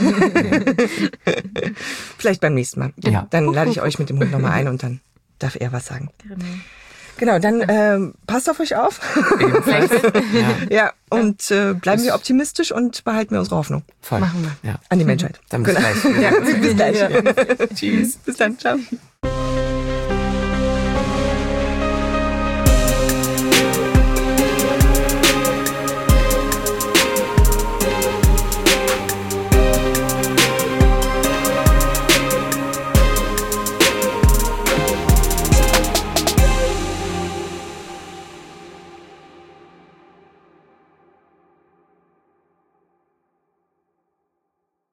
Vielleicht beim nächsten Mal. Ja. Dann lade ich euch mit dem Hund nochmal ein und dann darf er was sagen. Genau. Genau, dann ähm, passt auf euch auf. ja. ja, und äh, bleiben wir optimistisch und behalten wir unsere Hoffnung. Voll. Machen wir. Ja. An die Menschheit. Dann bis genau. gleich. Ja, bis gleich. Ja. Tschüss. Bis dann. Ciao.